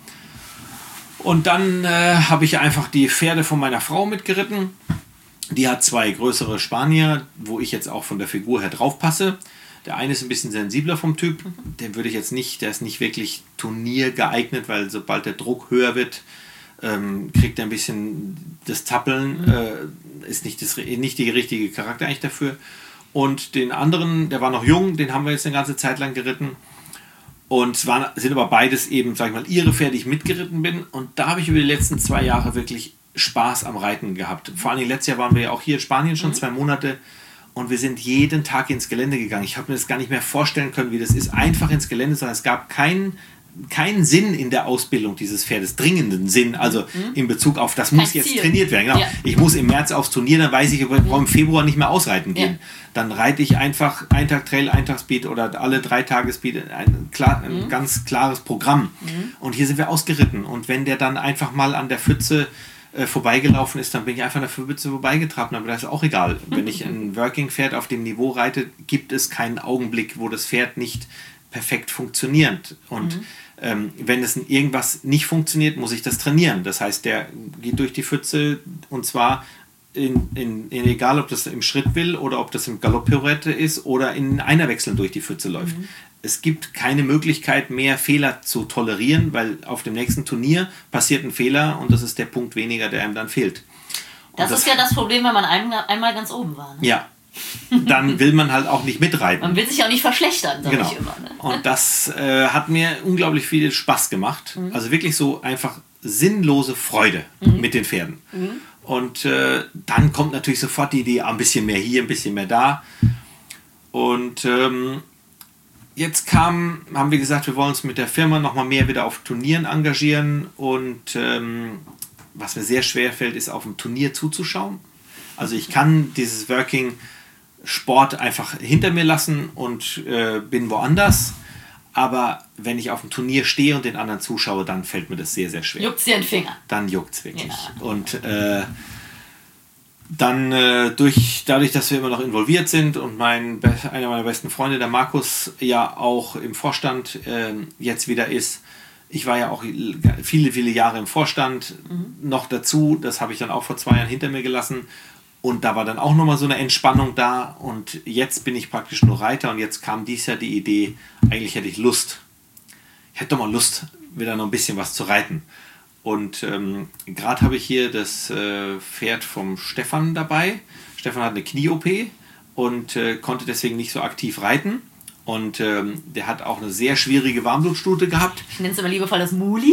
Und dann habe ich einfach die Pferde von meiner Frau mitgeritten. Die hat 2 größere Spanier, wo ich jetzt auch von der Figur her drauf passe. Der eine ist ein bisschen sensibler vom Typ. Den würde ich jetzt nicht, der ist nicht wirklich turniergeeignet, weil sobald der Druck höher wird, kriegt er ein bisschen das Zappeln. Ist nicht die richtige Charakter eigentlich dafür. Und den anderen, der war noch jung, den haben wir jetzt eine ganze Zeit lang geritten. Und sind aber beides eben, sag ich mal, ihre Pferde, die ich mitgeritten bin. Und da habe ich über die letzten 2 Jahre wirklich Spaß am Reiten gehabt. Vor allem letztes Jahr waren wir ja auch hier in Spanien schon 2 Monate und wir sind jeden Tag ins Gelände gegangen. Ich habe mir das gar nicht mehr vorstellen können, wie das ist, einfach ins Gelände, sondern es gab keinen Sinn in der Ausbildung dieses Pferdes, dringenden Sinn, also in Bezug auf, das muss jetzt trainiert werden. Genau. Ja. Ich muss im März aufs Turnier, dann weiß ich, ich brauche im Februar nicht mehr ausreiten gehen. Ja. Dann reite ich einfach einen Tag Trail, einen Tag Speed oder alle 3 Tage Speed, ein ganz klares Programm. Und hier sind wir ausgeritten und wenn der dann einfach mal an der Pfütze vorbeigelaufen ist, dann bin ich einfach an der Pfütze vorbeigetrabt, aber das ist auch egal. Wenn ich ein Working-Pferd auf dem Niveau reite, gibt es keinen Augenblick, wo das Pferd nicht perfekt funktioniert. Und wenn es irgendwas nicht funktioniert, muss ich das trainieren. Das heißt, der geht durch die Pfütze und zwar egal, ob das im Schritt will oder ob das im Galopp-Pirouette ist oder in einer Wechseln durch die Pfütze läuft. Es gibt keine Möglichkeit mehr, Fehler zu tolerieren, weil auf dem nächsten Turnier passiert ein Fehler und das ist der Punkt weniger, der einem dann fehlt.
Das ist ja das Problem, wenn man einmal ganz oben war. Ne?
Ja, dann will man halt auch nicht mitreiten.
Man will sich auch nicht verschlechtern, sage
Genau.
ich immer. Ne?
Und das hat mir unglaublich viel Spaß gemacht. Also wirklich so einfach sinnlose Freude mit den Pferden. Und dann kommt natürlich sofort die Idee, ein bisschen mehr hier, ein bisschen mehr da. Und jetzt haben wir gesagt, wir wollen uns mit der Firma nochmal mehr wieder auf Turnieren engagieren. Und was mir sehr schwer fällt, ist auf dem Turnier zuzuschauen. Also ich kann dieses Working Sport einfach hinter mir lassen und bin woanders. Aber wenn ich auf dem Turnier stehe und den anderen zuschaue, dann fällt mir das sehr, sehr schwer.
Juckt's dir den Finger?
Dann juckt's wirklich.
Ja.
Und dann dadurch, dass wir immer noch involviert sind und einer meiner besten Freunde, der Markus, ja auch im Vorstand jetzt wieder ist. Ich war ja auch viele, viele Jahre im Vorstand noch dazu. Das habe ich dann auch vor 2 Jahren hinter mir gelassen. Und da war dann auch nochmal so eine Entspannung da. Und jetzt bin ich praktisch nur Reiter. Und jetzt kam dieses Jahr die Idee, eigentlich hätte ich doch mal Lust, wieder noch ein bisschen was zu reiten. Und gerade habe ich hier das Pferd vom Stefan dabei. Stefan hat eine Knie-OP und konnte deswegen nicht so aktiv reiten. Und der hat auch eine sehr schwierige Warmblutstute gehabt.
Ich nenne es immer liebevoll das Muli.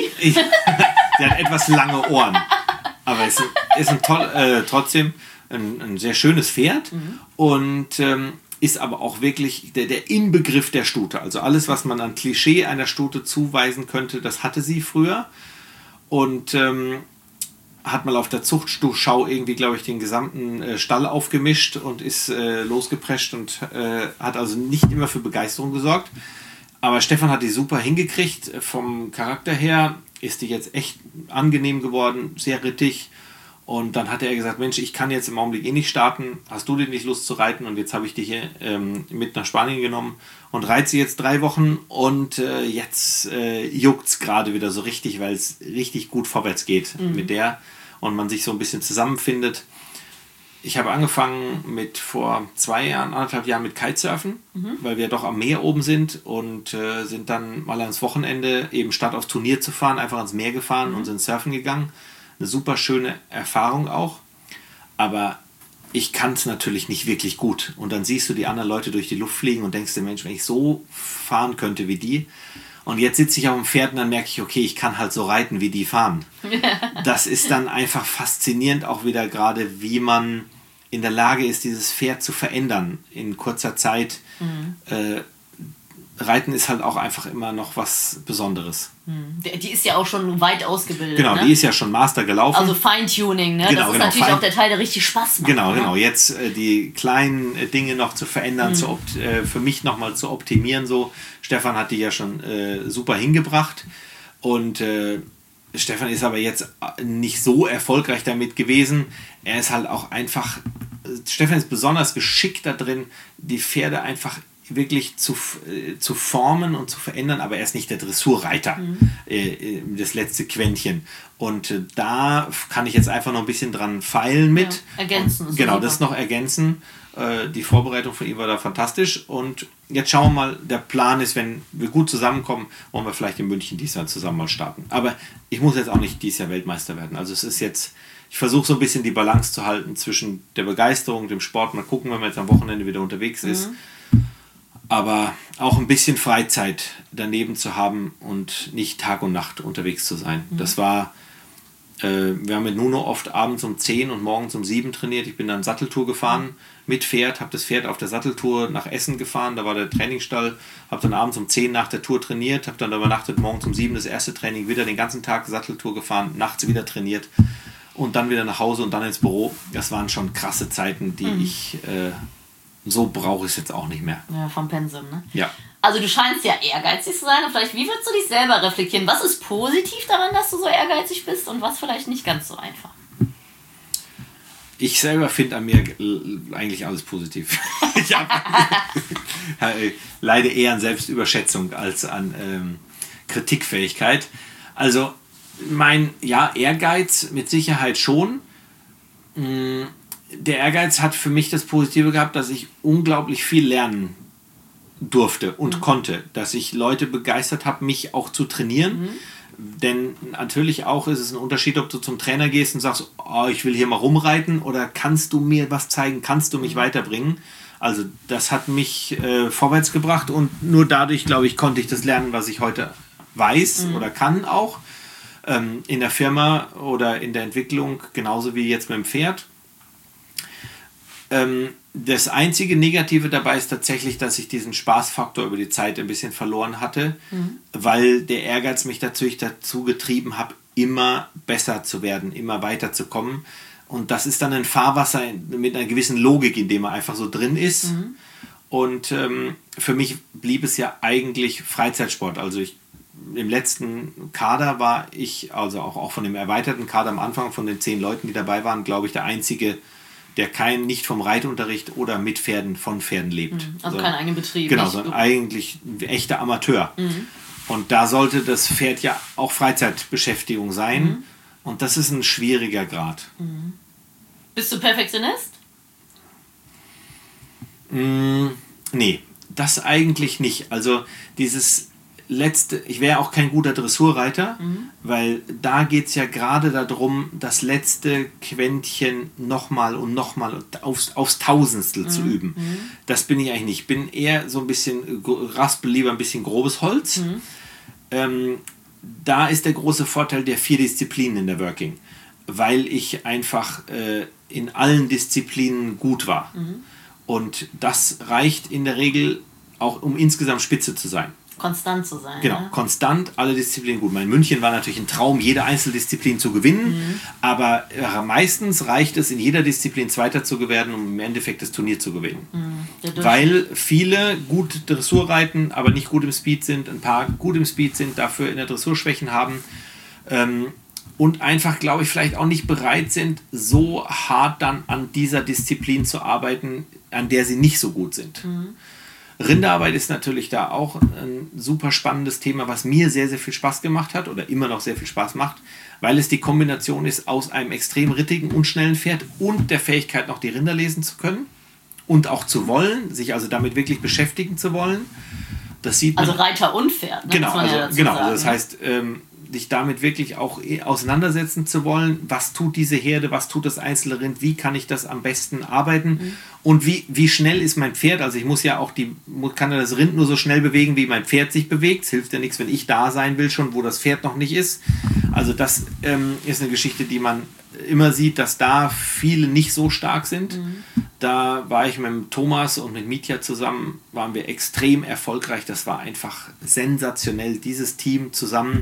Der hat etwas lange Ohren. Aber es ist trotzdem ein sehr schönes Pferd. Und ist aber auch wirklich der Inbegriff der Stute. Also alles, was man an Klischee einer Stute zuweisen könnte, das hatte sie früher. Und hat mal auf der Zuchtschau irgendwie, glaube ich, den gesamten Stall aufgemischt und ist losgeprescht und hat also nicht immer für Begeisterung gesorgt. Aber Stefan hat die super hingekriegt. Vom Charakter her ist die jetzt echt angenehm geworden, sehr rittig. Und dann hat er gesagt, Mensch, ich kann jetzt im Augenblick nicht starten. Hast du denn nicht Lust zu reiten? Und jetzt habe ich dich hier mit nach Spanien genommen und reite sie jetzt 3 Wochen. Und jetzt juckt es gerade wieder so richtig, weil es richtig gut vorwärts geht mit der. Und man sich so ein bisschen zusammenfindet. Ich habe angefangen vor 2 Jahren, 1,5 Jahren mit Kitesurfen, weil wir doch am Meer oben sind und sind dann mal ans Wochenende eben statt aufs Turnier zu fahren, einfach ans Meer gefahren und sind surfen gegangen. Eine super schöne Erfahrung auch, aber ich kann es natürlich nicht wirklich gut. Und dann siehst du die anderen Leute durch die Luft fliegen und denkst dir, Mensch, wenn ich so fahren könnte wie die. Und jetzt sitze ich auf dem Pferd und dann merke ich, okay, ich kann halt so reiten, wie die fahren. Das ist dann einfach faszinierend auch wieder gerade, wie man in der Lage ist, dieses Pferd zu verändern in kurzer Zeit. Reiten ist halt auch einfach immer noch was Besonderes.
Die ist ja auch schon weit ausgebildet.
Genau,
ne?
Die ist ja schon Master gelaufen.
Also Feintuning, ne? Das ist natürlich auch der Teil, der richtig Spaß macht.
Genau. Jetzt die kleinen Dinge noch zu verändern, für mich nochmal zu optimieren. So. Stefan hat die ja schon super hingebracht. Und Stefan ist aber jetzt nicht so erfolgreich damit gewesen. Er ist halt auch einfach... Stefan ist besonders geschickt da drin, die Pferde einfach wirklich zu formen und zu verändern, aber er ist nicht der Dressurreiter, das letzte Quäntchen. Und da kann ich jetzt einfach noch ein bisschen dran feilen mit.
Ja, ergänzen.
Und, genau, das noch ergänzen. Die Vorbereitung von ihm war da fantastisch. Und jetzt schauen wir mal, der Plan ist, wenn wir gut zusammenkommen, wollen wir vielleicht in München dieses Jahr zusammen mal starten. Aber ich muss jetzt auch nicht dieses Jahr Weltmeister werden. Also es ist jetzt, ich versuche so ein bisschen die Balance zu halten zwischen der Begeisterung, dem Sport. Mal gucken, wenn man jetzt am Wochenende wieder unterwegs ist. Aber auch ein bisschen Freizeit daneben zu haben und nicht Tag und Nacht unterwegs zu sein. Das war, wir haben mit Nuno oft abends um 10 und morgens um 7 trainiert. Ich bin dann Satteltour gefahren mit Pferd, habe das Pferd auf der Satteltour nach Essen gefahren, da war der Trainingsstall, habe dann abends um 10 nach der Tour trainiert, habe dann übernachtet, morgens um 7 das erste Training, wieder den ganzen Tag Satteltour gefahren, nachts wieder trainiert und dann wieder nach Hause und dann ins Büro. Das waren schon krasse Zeiten, die ich... so brauche ich es jetzt auch nicht mehr.
Ja, vom Pensum, ne?
Ja.
Also du scheinst ja ehrgeizig zu sein. Und vielleicht, wie würdest du dich selber reflektieren? Was ist positiv daran, dass du so ehrgeizig bist und was vielleicht nicht ganz so einfach?
Ich selber finde an mir eigentlich alles positiv. Ich leide eher an Selbstüberschätzung als an Kritikfähigkeit. Also mein Ehrgeiz mit Sicherheit schon. Der Ehrgeiz hat für mich das Positive gehabt, dass ich unglaublich viel lernen durfte und konnte. Dass ich Leute begeistert habe, mich auch zu trainieren. Denn natürlich auch ist es ein Unterschied, ob du zum Trainer gehst und sagst, oh, ich will hier mal rumreiten, oder kannst du mir was zeigen, kannst du mich weiterbringen. Also das hat mich vorwärts gebracht, und nur dadurch, glaube ich, konnte ich das lernen, was ich heute weiß oder kann auch. In der Firma oder in der Entwicklung, genauso wie jetzt mit dem Pferd. Das einzige Negative dabei ist tatsächlich, dass ich diesen Spaßfaktor über die Zeit ein bisschen verloren hatte, weil der Ehrgeiz mich natürlich dazu getrieben hat, immer besser zu werden, immer weiterzukommen. Und das ist dann ein Fahrwasser mit einer gewissen Logik, in dem man einfach so drin ist. Und für mich blieb es ja eigentlich Freizeitsport. Also im letzten Kader war ich, also auch von dem erweiterten Kader am Anfang, von den 10 Leuten, die dabei waren, glaube ich, der Einzige, der nicht vom Reitunterricht oder mit Pferden, von Pferden lebt.
Also keinen eigenen Betrieb.
Genau, sondern eigentlich ein echter Amateur. Und da sollte das Pferd ja auch Freizeitbeschäftigung sein. Und das ist ein schwieriger Grad.
Bist du Perfektionist?
Nee, das eigentlich nicht. Also dieses ich wäre auch kein guter Dressurreiter, weil da geht es ja gerade darum, das letzte Quäntchen nochmal und nochmal aufs Tausendstel zu üben. Das bin ich eigentlich nicht. Ich bin eher so ein bisschen, raspel lieber ein bisschen grobes Holz. Da ist der große Vorteil der 4 Disziplinen in der Working, weil ich einfach in allen Disziplinen gut war. Und das reicht in der Regel auch, um insgesamt spitze zu sein.
Konstant zu sein.
Genau, konstant, alle Disziplinen gut. Mein München war natürlich ein Traum, jede Einzeldisziplin zu gewinnen, aber meistens reicht es, in jeder Disziplin Zweiter zu werden, um im Endeffekt das Turnier zu gewinnen. Weil viele gut Dressur reiten, aber nicht gut im Speed sind, ein paar gut im Speed sind, dafür in der Dressur Schwächen haben und einfach, glaube ich, vielleicht auch nicht bereit sind, so hart dann an dieser Disziplin zu arbeiten, an der sie nicht so gut sind. Rinderarbeit ist natürlich da auch ein super spannendes Thema, was mir sehr, sehr viel Spaß gemacht hat oder immer noch sehr viel Spaß macht, weil es die Kombination ist aus einem extrem rittigen und schnellen Pferd und der Fähigkeit, noch die Rinder lesen zu können und auch zu wollen, sich also damit wirklich beschäftigen zu wollen. Das sieht man,
also Reiter und Pferd. Ne?
Genau,
Sagen,
also das heißt, dich damit wirklich auch auseinandersetzen zu wollen, was tut diese Herde, was tut das einzelne Rind, wie kann ich das am besten arbeiten und wie schnell ist mein Pferd, also ich muss ja auch kann ja das Rind nur so schnell bewegen, wie mein Pferd sich bewegt, es hilft ja nichts, wenn ich da sein will schon, wo das Pferd noch nicht ist, also das ist eine Geschichte, die man immer sieht, dass da viele nicht so stark sind. Da war ich mit dem Thomas und mit Mitja zusammen, waren wir extrem erfolgreich. Das war einfach sensationell, dieses Team zusammen.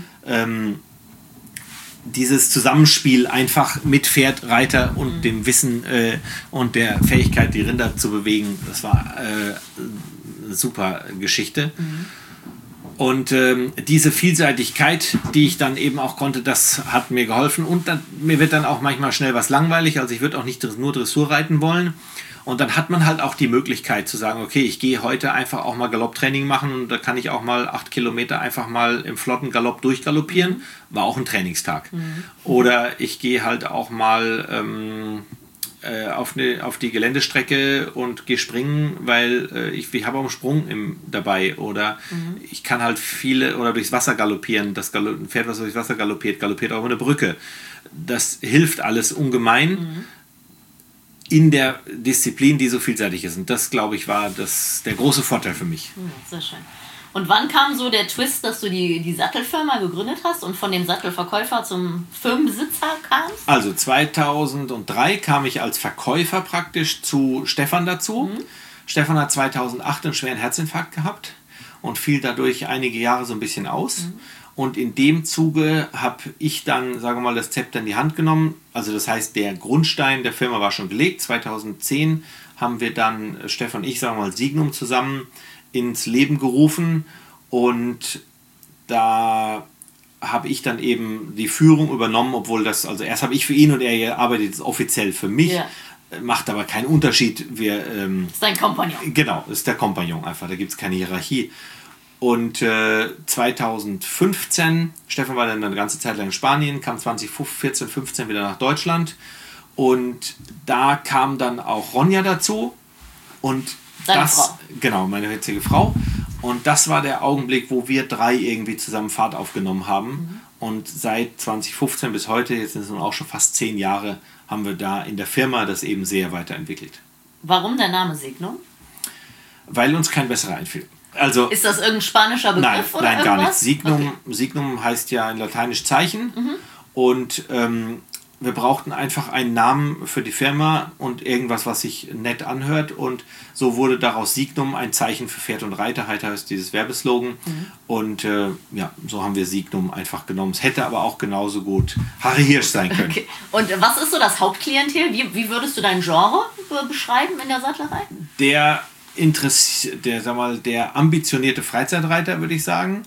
Dieses Zusammenspiel einfach mit Pferd, Reiter und dem Wissen und der Fähigkeit, die Rinder zu bewegen. Das war eine super Geschichte. Und diese Vielseitigkeit, die ich dann eben auch konnte, das hat mir geholfen. Und mir wird dann auch manchmal schnell was langweilig. Also ich würde auch nicht nur Dressur reiten wollen. Und dann hat man halt auch die Möglichkeit zu sagen, okay, ich gehe heute einfach auch mal Galopptraining machen und da kann ich auch mal 8 Kilometer einfach mal im flotten Galopp durchgaloppieren. War auch ein Trainingstag. Oder ich gehe halt auch mal auf die Geländestrecke und gehe springen, weil ich habe auch einen Sprung dabei. Oder ich kann halt oder durchs Wasser galoppieren. Ein Pferd, was durchs Wasser galoppiert auch über eine Brücke. Das hilft alles ungemein in der Disziplin, die so vielseitig ist. Und das, glaube ich, war der große Vorteil für mich.
Sehr schön. Und wann kam so der Twist, dass du die Sattelfirma gegründet hast und von dem Sattelverkäufer zum Firmenbesitzer kamst?
Also 2003 kam ich als Verkäufer praktisch zu Stefan dazu. Stefan hat 2008 einen schweren Herzinfarkt gehabt und fiel dadurch einige Jahre so ein bisschen aus. Und in dem Zuge habe ich dann, sagen wir mal, das Zepter in die Hand genommen. Also das heißt, der Grundstein der Firma war schon gelegt. 2010 haben wir dann, Stefan und ich, sagen wir mal, Signum zusammen ins Leben gerufen. Und da habe ich dann eben die Führung übernommen, obwohl also erst habe ich für ihn und er arbeitet jetzt offiziell für mich. Ja. Macht aber keinen Unterschied.
Ist dein Kompagnon.
Genau, ist der Kompagnon einfach. Da gibt es keine Hierarchie. Und 2015, Stefan war dann eine ganze Zeit lang in Spanien, kam 2014, 15 wieder nach Deutschland. Und da kam dann auch Ronja dazu. Und
Deine Frau.
Genau, meine jetzige Frau. Und das war der Augenblick, wo wir 3 irgendwie zusammen Fahrt aufgenommen haben. Und seit 2015 bis heute, jetzt sind es nun auch schon fast 10 Jahre, haben wir da in der Firma das eben sehr weiterentwickelt.
Warum der Name Signum?
Weil uns kein besserer einfiel. Also,
ist das irgendein spanischer Begriff oder
nein, gar nicht.
Signum,
Signum heißt ja in Lateinisch Zeichen. Und wir brauchten einfach einen Namen für die Firma und irgendwas, was sich nett anhört. Und so wurde daraus Signum, ein Zeichen für Pferd und Reiter, heißt dieses Werbeslogan. Und so haben wir Signum einfach genommen. Es hätte aber auch genauso gut Harry Hirsch sein können.
Okay. Und was ist so das Hauptklientel? Wie würdest du dein Genre beschreiben in der Sattlerei?
Der ambitionierte Freizeitreiter, würde ich sagen.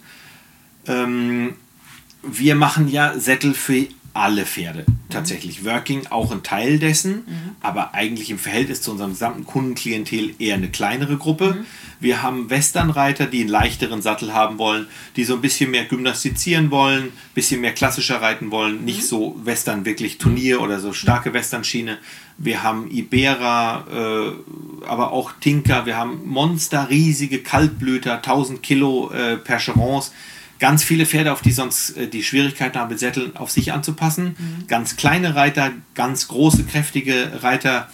Wir machen ja Sättel für alle Pferde tatsächlich. Working auch ein Teil dessen, aber eigentlich im Verhältnis zu unserem gesamten Kundenklientel eher eine kleinere Gruppe. Wir haben Westernreiter, die einen leichteren Sattel haben wollen, die so ein bisschen mehr gymnastizieren wollen, ein bisschen mehr klassischer reiten wollen, nicht so Western wirklich Turnier oder so starke Westernschiene. Wir haben Ibera, aber auch Tinker, wir haben Monster, riesige Kaltblüter, 1000 Kilo Percherons. Ganz viele Pferde, auf die sonst die Schwierigkeiten haben, mit Sätteln auf sich anzupassen. Ganz kleine Reiter, ganz große, kräftige Reiter.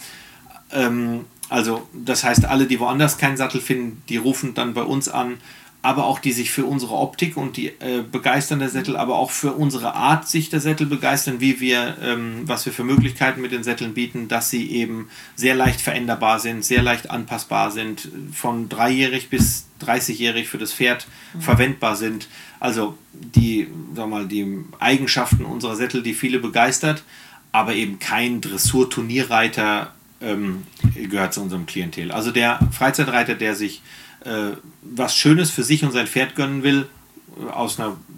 Also das heißt, alle, die woanders keinen Sattel finden, die rufen dann bei uns an. Aber auch die sich für unsere Optik und die begeistern der Sättel, aber auch für unsere Art sich der Sättel begeistern, was wir für Möglichkeiten mit den Sätteln bieten, dass sie eben sehr leicht veränderbar sind, sehr leicht anpassbar sind, von 3-jährig bis 30-jährig für das Pferd verwendbar sind. Also die Eigenschaften unserer Sättel, die viele begeistert, aber eben kein Dressur-Turnierreiter gehört zu unserem Klientel. Also der Freizeitreiter, der sich was Schönes für sich und sein Pferd gönnen will, aus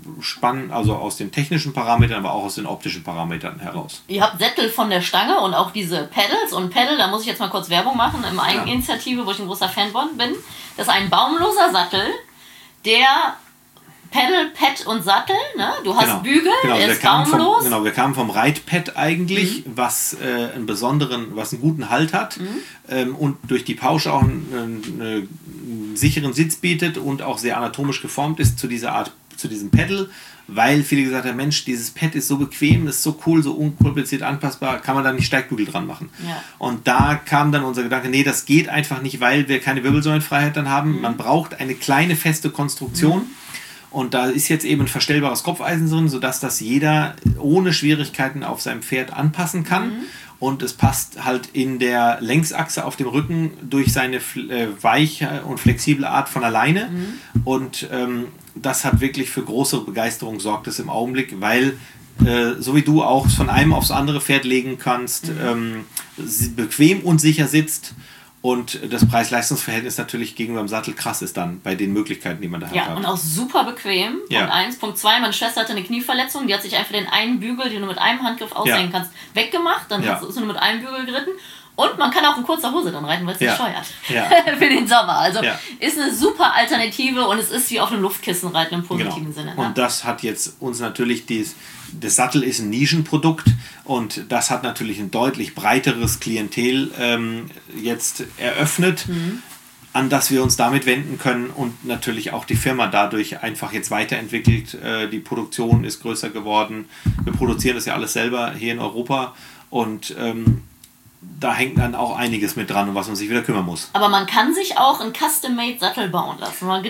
den technischen Parametern, aber auch aus den optischen Parametern heraus.
Ihr habt Sättel von der Stange und auch diese Pedals. Und Pedal, da muss ich jetzt mal kurz Werbung machen, im Eigeninitiative, wo ich ein großer Fan von bin. Das ist ein baumloser Sattel, der Pedal, Pad und Sattel, ne? Du hast Bügel, der ist baumlos.
Wir kamen vom Reitpad eigentlich, was einen guten Halt hat und durch die Pouch auch einen sicheren Sitz bietet und auch sehr anatomisch geformt ist zu diesem Pedal, weil viele gesagt haben, Mensch, dieses Pad ist so bequem, ist so cool, so unkompliziert anpassbar, kann man da nicht Steigbügel dran machen. Ja. Und da kam dann unser Gedanke, nee, das geht einfach nicht, weil wir keine Wirbelsäulenfreiheit dann haben. Man braucht eine kleine, feste Konstruktion. Und da ist jetzt eben ein verstellbares Kopfeisen drin, sodass das jeder ohne Schwierigkeiten auf seinem Pferd anpassen kann. Und es passt halt in der Längsachse auf dem Rücken durch seine weiche und flexible Art von alleine. Und das hat wirklich für große Begeisterung sorgt es im Augenblick, weil so wie du auch von einem aufs andere Pferd legen kannst, bequem und sicher sitzt. Und das Preis-Leistungs-Verhältnis natürlich gegenüber dem Sattel krass ist dann bei den Möglichkeiten, die man da hat.
Ja, und auch super bequem.
Ja.
Punkt 1. Punkt 2, meine Schwester hatte eine Knieverletzung, die hat sich einfach den einen Bügel, den du mit einem Handgriff aushängen kannst, weggemacht. Dann ist du nur mit einem Bügel geritten. Und man kann auch in kurzer Hose dann reiten, weil es nicht steuert. Ja. Für den Sommer. Also ist eine super Alternative und es ist wie auf einem Luftkissen reiten im positiven Sinne. Ne?
Und das hat jetzt uns natürlich das Sattel ist ein Nischenprodukt und das hat natürlich ein deutlich breiteres Klientel jetzt eröffnet, an das wir uns damit wenden können und natürlich auch die Firma dadurch einfach jetzt weiterentwickelt. Die Produktion ist größer geworden. Wir produzieren das ja alles selber hier in Europa und da hängt dann auch einiges mit dran, um was man sich wieder kümmern muss.
Aber man kann sich auch einen Custom-Made-Sattel bauen lassen. Man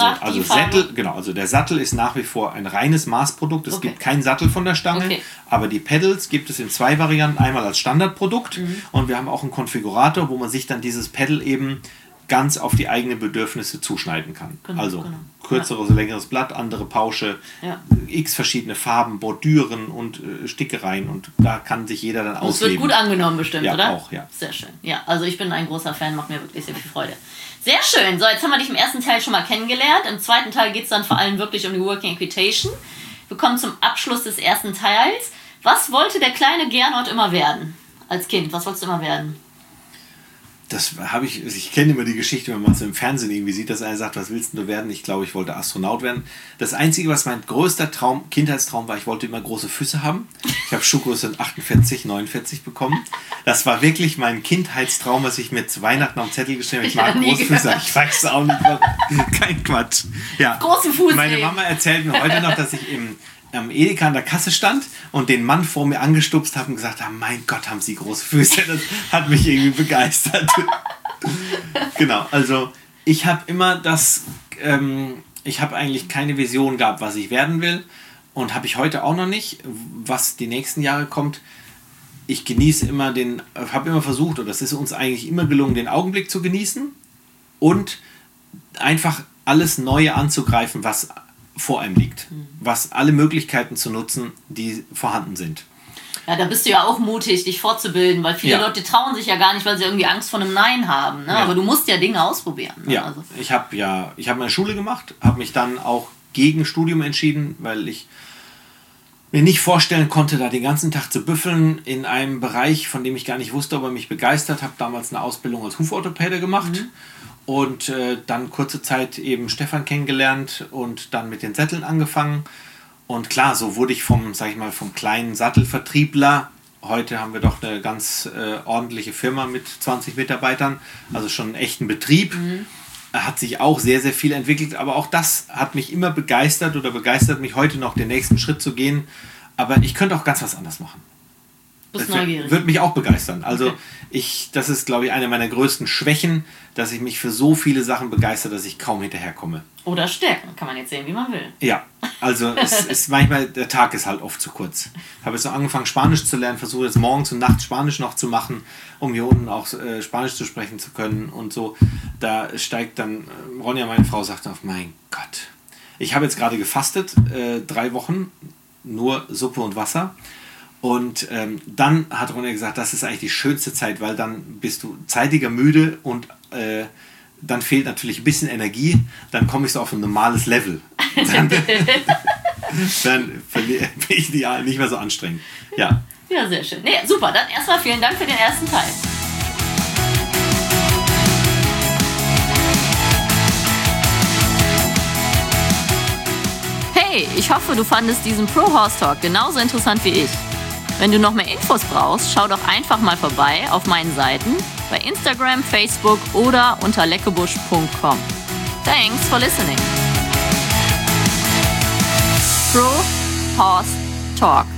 also der Sattel ist nach wie vor ein reines Maßprodukt. Es gibt keinen Sattel von der Stange, aber die Pedals gibt es in 2 Varianten. Einmal als Standardprodukt und wir haben auch einen Konfigurator, wo man sich dann dieses Pedal eben ganz auf die eigenen Bedürfnisse zuschneiden kann. Kürzeres, längeres Blatt, andere Pausche, x verschiedene Farben, Bordüren und Stickereien und da kann sich jeder dann ausleben.
Das wird gut angenommen bestimmt, oder?
Auch, ja.
Sehr schön. Ja, also ich bin ein großer Fan, macht mir wirklich sehr viel Freude. Sehr schön. So, jetzt haben wir dich im ersten Teil schon mal kennengelernt. Im zweiten Teil geht es dann vor allem wirklich um die Working Equitation. Wir kommen zum Abschluss des ersten Teils. Was wollte der kleine Gernot immer werden? Als Kind, was wolltest du immer werden?
Ich kenne immer die Geschichte, wenn man es im Fernsehen irgendwie sieht, dass einer sagt, was willst du werden? Ich glaube, ich wollte Astronaut werden. Das Einzige, was mein größter Kindheitstraum war, ich wollte immer große Füße haben. Ich habe Schuhgröße 48, 49 bekommen. Das war wirklich mein Kindheitstraum, was ich mir zu Weihnachten auf den Zettel geschrieben habe. Ich mag große Füße. Ich weiß auch nicht, kein Quatsch. Ja.
Große Füße.
Meine Mama erzählt mir heute noch, dass ich am Edeka an der Kasse stand und den Mann vor mir angestupst habe und gesagt habe, mein Gott, haben Sie große Füße. Das hat mich irgendwie begeistert. Genau, also ich habe immer ich habe eigentlich keine Vision gehabt, was ich werden will und habe ich heute auch noch nicht, was die nächsten Jahre kommt. Ich genieße immer habe immer versucht, oder es ist uns eigentlich immer gelungen, den Augenblick zu genießen und einfach alles Neue anzugreifen, was vor einem liegt, was alle Möglichkeiten zu nutzen, die vorhanden sind.
Ja, da bist du ja auch mutig, dich fortzubilden, weil viele Leute trauen sich ja gar nicht, weil sie irgendwie Angst vor einem Nein haben. Ne? Ja. Aber du musst ja Dinge ausprobieren. Ne?
Ja, also. Ich habe meine Schule gemacht, habe mich dann auch gegen Studium entschieden, weil ich mir nicht vorstellen konnte, da den ganzen Tag zu büffeln in einem Bereich, von dem ich gar nicht wusste, ob er mich begeistert. Habe damals eine Ausbildung als Huforthopäde gemacht. Und dann kurze Zeit eben Stefan kennengelernt und dann mit den Sätteln angefangen. Und klar, so wurde ich vom kleinen Sattelvertriebler, heute haben wir doch eine ganz ordentliche Firma mit 20 Mitarbeitern, also schon einen echten Betrieb, hat sich auch sehr, sehr viel entwickelt. Aber auch das hat mich immer begeistert oder begeistert mich heute noch, den nächsten Schritt zu gehen. Aber ich könnte auch ganz was anderes machen.
Das
würde mich auch begeistern. Also das ist, glaube ich, eine meiner größten Schwächen, dass ich mich für so viele Sachen begeistere, dass ich kaum hinterherkomme.
Oder Stärken, kann man jetzt sehen, wie man will.
Ja, also es ist manchmal, der Tag ist halt oft zu kurz. Ich habe jetzt noch angefangen, Spanisch zu lernen, versuche jetzt morgens und nachts Spanisch noch zu machen, um hier unten auch Spanisch zu sprechen zu können und so. Da steigt dann, Ronja, meine Frau, sagt auf, mein Gott. Ich habe jetzt gerade gefastet, 3 Wochen, nur Suppe und Wasser. Und dann hat Ronja gesagt, das ist eigentlich die schönste Zeit, weil dann bist du zeitiger müde und dann fehlt natürlich ein bisschen Energie, dann komme ich so auf ein normales Level. Dann bin ich nicht mehr so anstrengend. Ja,
ja, sehr schön. Nee, super, dann erstmal vielen Dank für den ersten Teil. Hey, ich hoffe, du fandest diesen Pro Horse Talk genauso interessant wie ich. Wenn du noch mehr Infos brauchst, schau doch einfach mal vorbei auf meinen Seiten bei Instagram, Facebook oder unter leckebusch.com. Thanks for listening. Pro Horse Talk.